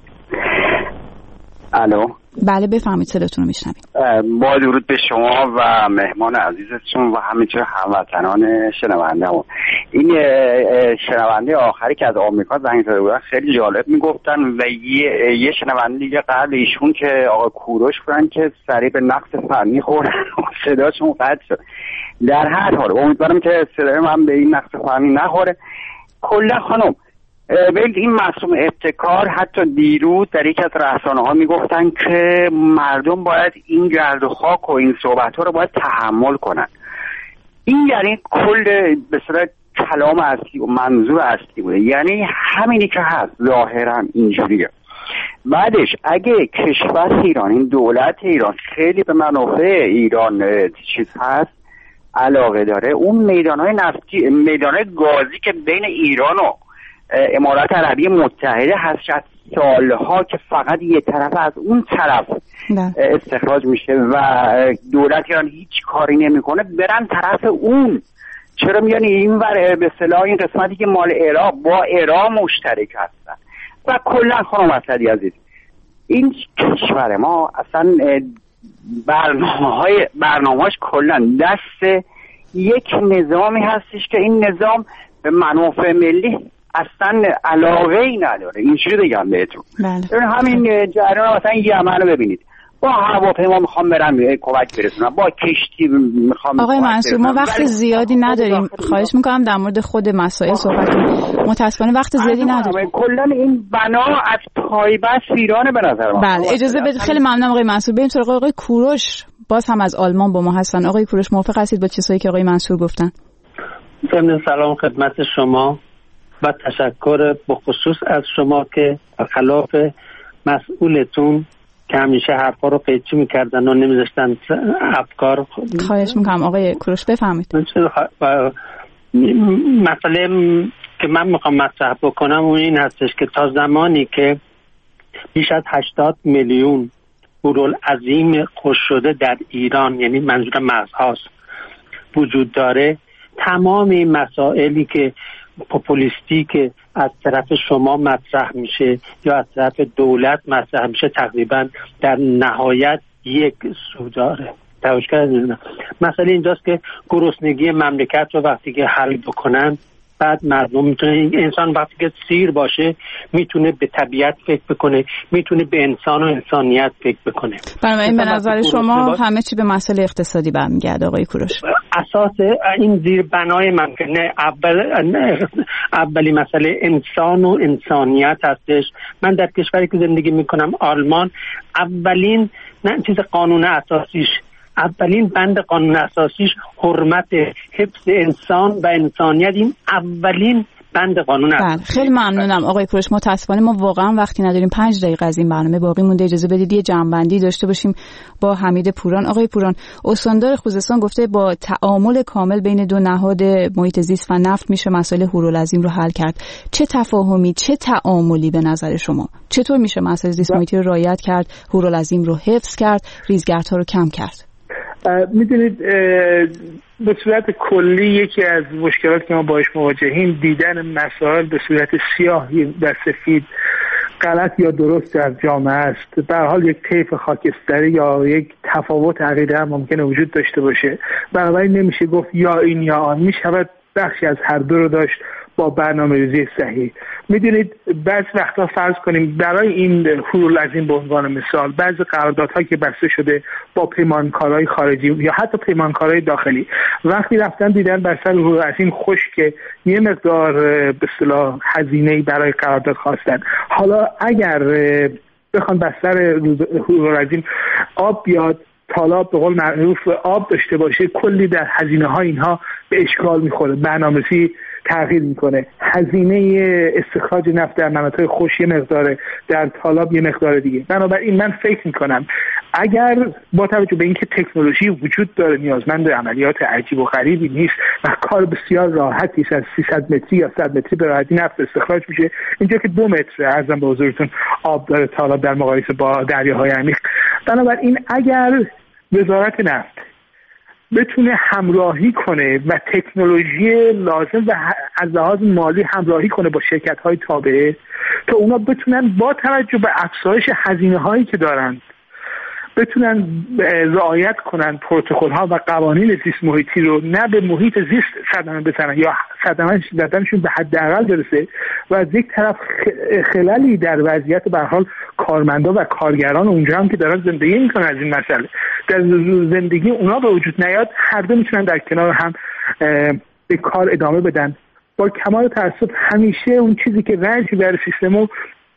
Speaker 15: الو،
Speaker 6: بله بفرمایید، صداتون رو میشنویم.
Speaker 15: با درود به شما و مهمان عزیزتون و همینطور هموطنان شنونده‌مون. این شنونده آخری که از آمریکا زنگ زده بودن خیلی جالب میگفتن و یه, یه شنونده دیگه قبل ایشون که آقای کوروش بودن که سریع به نقص فنی خوردن و صداشون قطع شد. در هر حال امیدوارم که صدای من به این نقص فنی نخوره. کلا خانم ببینید این مصوم ابتکار حتی دیروز در یک از رسانه‌ها میگفتن که مردم باید این گرد و خاک و این صحبت‌ها رو باید تحمل کنن. این یعنی کل به صورت کلام اصلی و منظور اصلی بوده، یعنی همینی که هست ظاهرا اینجوریه. بعدش اگه کشور ایران، این دولت ایران خیلی به منافع ایران چیز هست، علاقه داره، اون میدان‌های نفتی، میدان‌های گازی که بین ایران و امارات عربی متحده هست سالها که فقط یه طرف از اون طرف استخراج میشه و دولت ایران هیچ کاری نمیکنه، برن طرف اون. چرا میان این ور به اصطلاح این قسمتی که مال عراق با عراق مشترک هستن؟ و کلا خانم اسدی عزیز، این کشور ما اصلا برنامه‌های برنامه‌اش کلا دست یک نظامی هستش که این نظام به منافع ملی اصلا علاقه ای نداره. اینجوری بگم بهتون. بله. همین جریان مثلا یمن رو ببینید،
Speaker 13: با هواپیما میخوام برم کمک برسونم، با کشتی میخوام.
Speaker 6: آقای منصور ما وقت زیادی نداریم، خواهش میکنم در مورد خود مسائل صحبت کنیم. متاسفانه وقت زیادی نداریم.
Speaker 13: کلا این بنا از پایبست ویرانه به نظر من.
Speaker 6: بله اجازه بدید. خیلی ممنونم آقای منصور. بریم سراغ آقای کوروش، باز هم از آلمان با ما هستن. آقای کوروش موافق هستید با چیزایی که آقای منصور گفتن؟
Speaker 16: ضمن سلام خدمت شما و تشکر بخصوص از شما که خلاف مسئولتون که همیشه حرفا رو قیچی میکردن و نمیذاشتن افکار.
Speaker 6: خواهش میکنم آقای کوروش بفهمید.
Speaker 16: مسئله که من میخوام مطرح بکنم اون این هستش که تا زمانی که بیش از هشتاد میلیون هورالعظیم خشک شده در ایران، یعنی منظور مغزهاست، وجود داره، تمام این مسائلی که پوپولیستی که از طرف شما مطرح میشه یا از طرف دولت مطرح میشه تقریبا در نهایت یک سو داره. مسئله اینجاست که گرسنگی مملکت رو وقتی که حل بکنن، بعد مردم میتونه، انسان وقتی که سیر باشه میتونه به طبیعت فکر بکنه، میتونه به انسان و انسانیت فکر بکنه.
Speaker 6: بنابراین به نظر شما همه چی به مسئله اقتصادی برمیگرده آقای کوروش؟
Speaker 16: اساس این زیر بنای ممکنه اول اولی مسئله انسان و انسانیت هستش. من در کشوری که زندگی میکنم آلمان، اولین نه چیز قانون اساسیش اولین بند قانون اساسیش حرمت، حفظ انسان و انسانیت، این اولین بند قانون اساسی.
Speaker 6: خیلی ممنونم آقای کوروش. متاسفانه ما واقعا وقتی نداریم. پنج دقیقه از این برنامه باقی مونده. اجازه بدید یه جمع‌بندی داشته باشیم با حمید پوران. آقای پوران، استاندار خوزستان گفته با تعامل کامل بین دو نهاد محیط زیست و نفت میشه مسائل هورالعظیم رو حل کرد. چه تفاهمی، چه تعاملی به نظر شما؟ چطور میشه مسائل زیست محیطی رو رعایت کرد، هورالعظیم رو حفظ کرد، ریزگردها رو کم کرد؟
Speaker 8: میدونید به صورت کلی یکی از مشکلات که ما باهاش مواجهیم دیدن مسائل به صورت سیاه و سفید، غلط یا درست در جامعه است. به هر حال یک طیف خاکستری یا یک تفاوت عقیده هم ممکنه وجود داشته باشه، بنابراین نمیشه گفت یا این یا آن، میشود بخشی از هر دو رو داشت با برنامه‌ریزی صحیح. میدونید بعض وقتا فرض کنیم برای این هورالعظیم به عنوان مثال بعضی قراردادها که بسته شده با پیمانکارهای خارجی یا حتی پیمانکارهای داخلی، وقتی رفتن دیدن بر سر هورالعظیم خشک یه مقدار به اصطلاح هزینه‌ای برای قرارداد خواستن. حالا اگر بخوان بر سر هورالعظیم آب بیاد، تالاب به قول معروف آب داشته باشه، کلی در هزینه ها اینها به اشکال میخوره، برنامه‌ریزی تغییر میکنه، هزینه استخراج نفت در مناطق خشک یه مقداره، در تالاب یه مقدار دیگه. بنابراین من فکر میکنم اگر با توجه به اینکه تکنولوژی وجود داره، نیازمند عملیات عجیب و غریبی نیست و کار بسیار راحتی از سیصد متری یا صد متری به راحتی نفت استخراج میشه، اینجا که دو متر عرضم به حضورتون آب داره تالاب در مقایسه با دریاهای عمیق. بنابراین اگر وزارت نفت بتونه همراهی کنه و تکنولوژی لازم و از لحاظ مالی همراهی کنه با شرکت‌های تابعه تا اونا بتونن با توجه به افزایش هزینه‌هایی که دارن بتونن رعایت کنن پروتکل‌ها و قوانین زیست محیطی رو، نه به محیط زیست صدمه بزنن یا صدمه زدنشون به حداقل برسه و از یک طرف خللی در وضعیت به هر حال کارمندا و کارگران اونجا هم که دارن زندگی میکنن از این مسئله در زندگی اونا به وجود نیاد، هر دو میتونن در کنار هم به کار ادامه بدن. با کمال تأسف همیشه اون چیزی که رنج بر سیستمو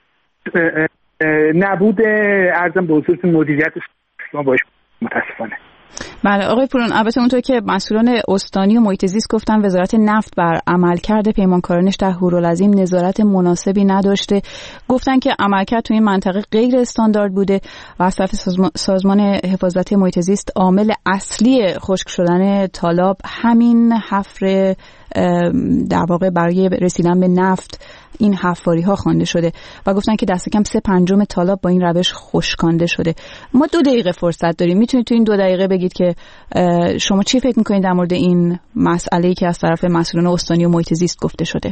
Speaker 8: نبود ارزم به حضورتون مدیریت ما باش متاسفانه.
Speaker 6: بله آقای پوران، البته اونطور که مسئولان استانی و محیط زیست گفتن وزارت نفت بر عملکرد پیمانکارانش در هورالعظیم نظارت مناسبی نداشته. گفتن که عملکرد تو این منطقه غیر استاندارد بوده و از طرف سازمان حفاظت محیط زیست عامل اصلی خشک شدن تالاب همین حفر در واقع برای رسیدن به نفت این حفاری ها خوانده شده و گفتن که دست کم سه پنجم تالاب با این روش خشکانده شده. ما دو دقیقه فرصت داریم، میتونید تو این دو دقیقه بگید که شما چی فکر میکنید در مورد این مسئله‌ای که از طرف مسئولان استانی و محیط زیست گفته شده؟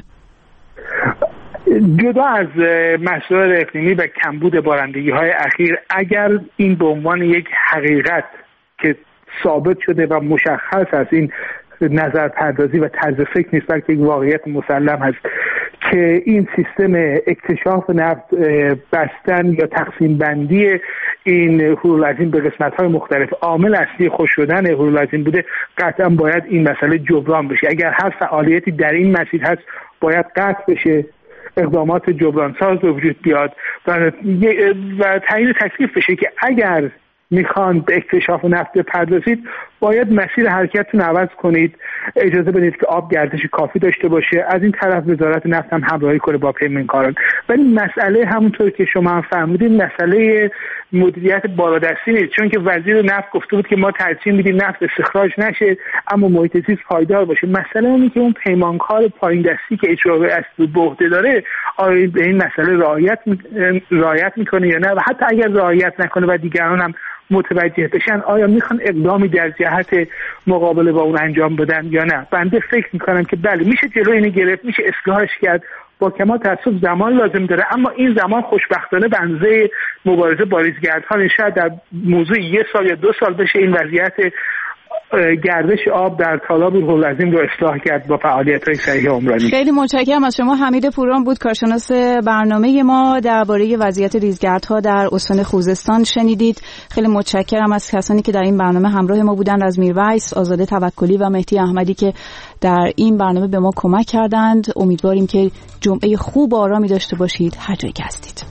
Speaker 8: جدا از مسائل اقلیمی و کمبود بارندگی های اخیر، اگر این به عنوان یک حقیقت که ثابت شده و مشخص از این نظر پردازی و طرز فکر نیست بلکه یک واقعیت مسلم هست که این سیستم اکتشاف نفت بستن یا تقسیم بندی این حورالعظیم به قسمت‌های مختلف عامل اصلی خشک شدن حورالعظیم بوده، قطعا باید این مسئله جبران بشه. اگر هر فعالیتی در این مسیر هست باید قطع بشه، اقدامات جبران ساز به وجود بیاد و و تعیین تکلیف بشه که اگر میخوان به اکتشاف نفت بپردازید باید مسیر حرکتتون عوض کنید، اجازه بدید که آب گردش کافی داشته باشه، از این طرف وزارت نفت هم همراهی کنه با پیمانکاران. ولی مسئله همونطور که شما هم فهمیدید مسئله مدیریت بالادستی نیست، چون که وزیر نفت گفته بود که ما ترجیح میدیم نفت استخراج نشه اما محیط زیست پایدار باشه. مسئله اینه که اون پیمانکار پایین دستی که اجرای اصلی به عهده داره آیا به این مسئله رعایت رعایت میکنه یا نه، و حتی اگر رعایت نکنه و دیگران هم متوجه بشن آیا میخوان اقدامی در جهت مقابله با اون انجام بدن یا نه. بنده فکر میکنم که بله میشه جلوی اینو گرفت، میشه اصلاحش کرد، با کمال تأسف زمان لازم داره، اما این زمان خوشبختانه به اندازه مبارزه با ریزگردها شاید در موضوع یک سال یا دو سال بشه این وضعیت گردش آب در تالاب حورالعظیم رو اصلاح کرد با فعالیت‌های صحیح عمرانی.
Speaker 6: خیلی متشکرم از شما. حمید پوران بود، کارشناس برنامه ما. درباره وضعیت ریزگردها در استان خوزستان شنیدید. خیلی متشکرم از کسانی که در این برنامه همراه ما بودند، از میرویس، آزاده توکلی و مهدی احمدی که در این برنامه به ما کمک کردند. امیدواریم که جمعه خوب و آرامی داشته باشید هر جایی که هستید.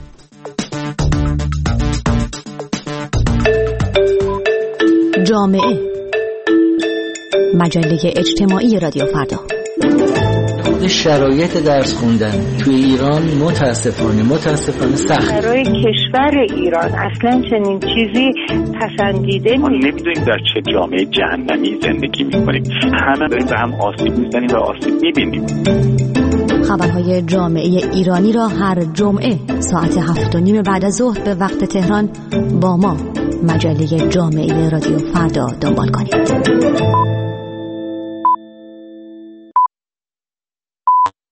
Speaker 17: جامعه، مجله اجتماعی رادیو فردا.
Speaker 18: شرایط درس خوندن توی ایران متاسفانه متاسفانه سخت.
Speaker 2: برای کشور ایران اصلا چنین چیزی پسندیده
Speaker 19: ما نمیدونیم در چه جامعه جهنمی زندگی میکنیم. همه داریم به هم آسیب میزنیم و آسیب میبینیم.
Speaker 17: خبرهای جامعه ایرانی را هر جمعه ساعت هفت و نیم بعد از ظهر به وقت تهران با ما مجله جامعه رادیو فردا دنبال کنید.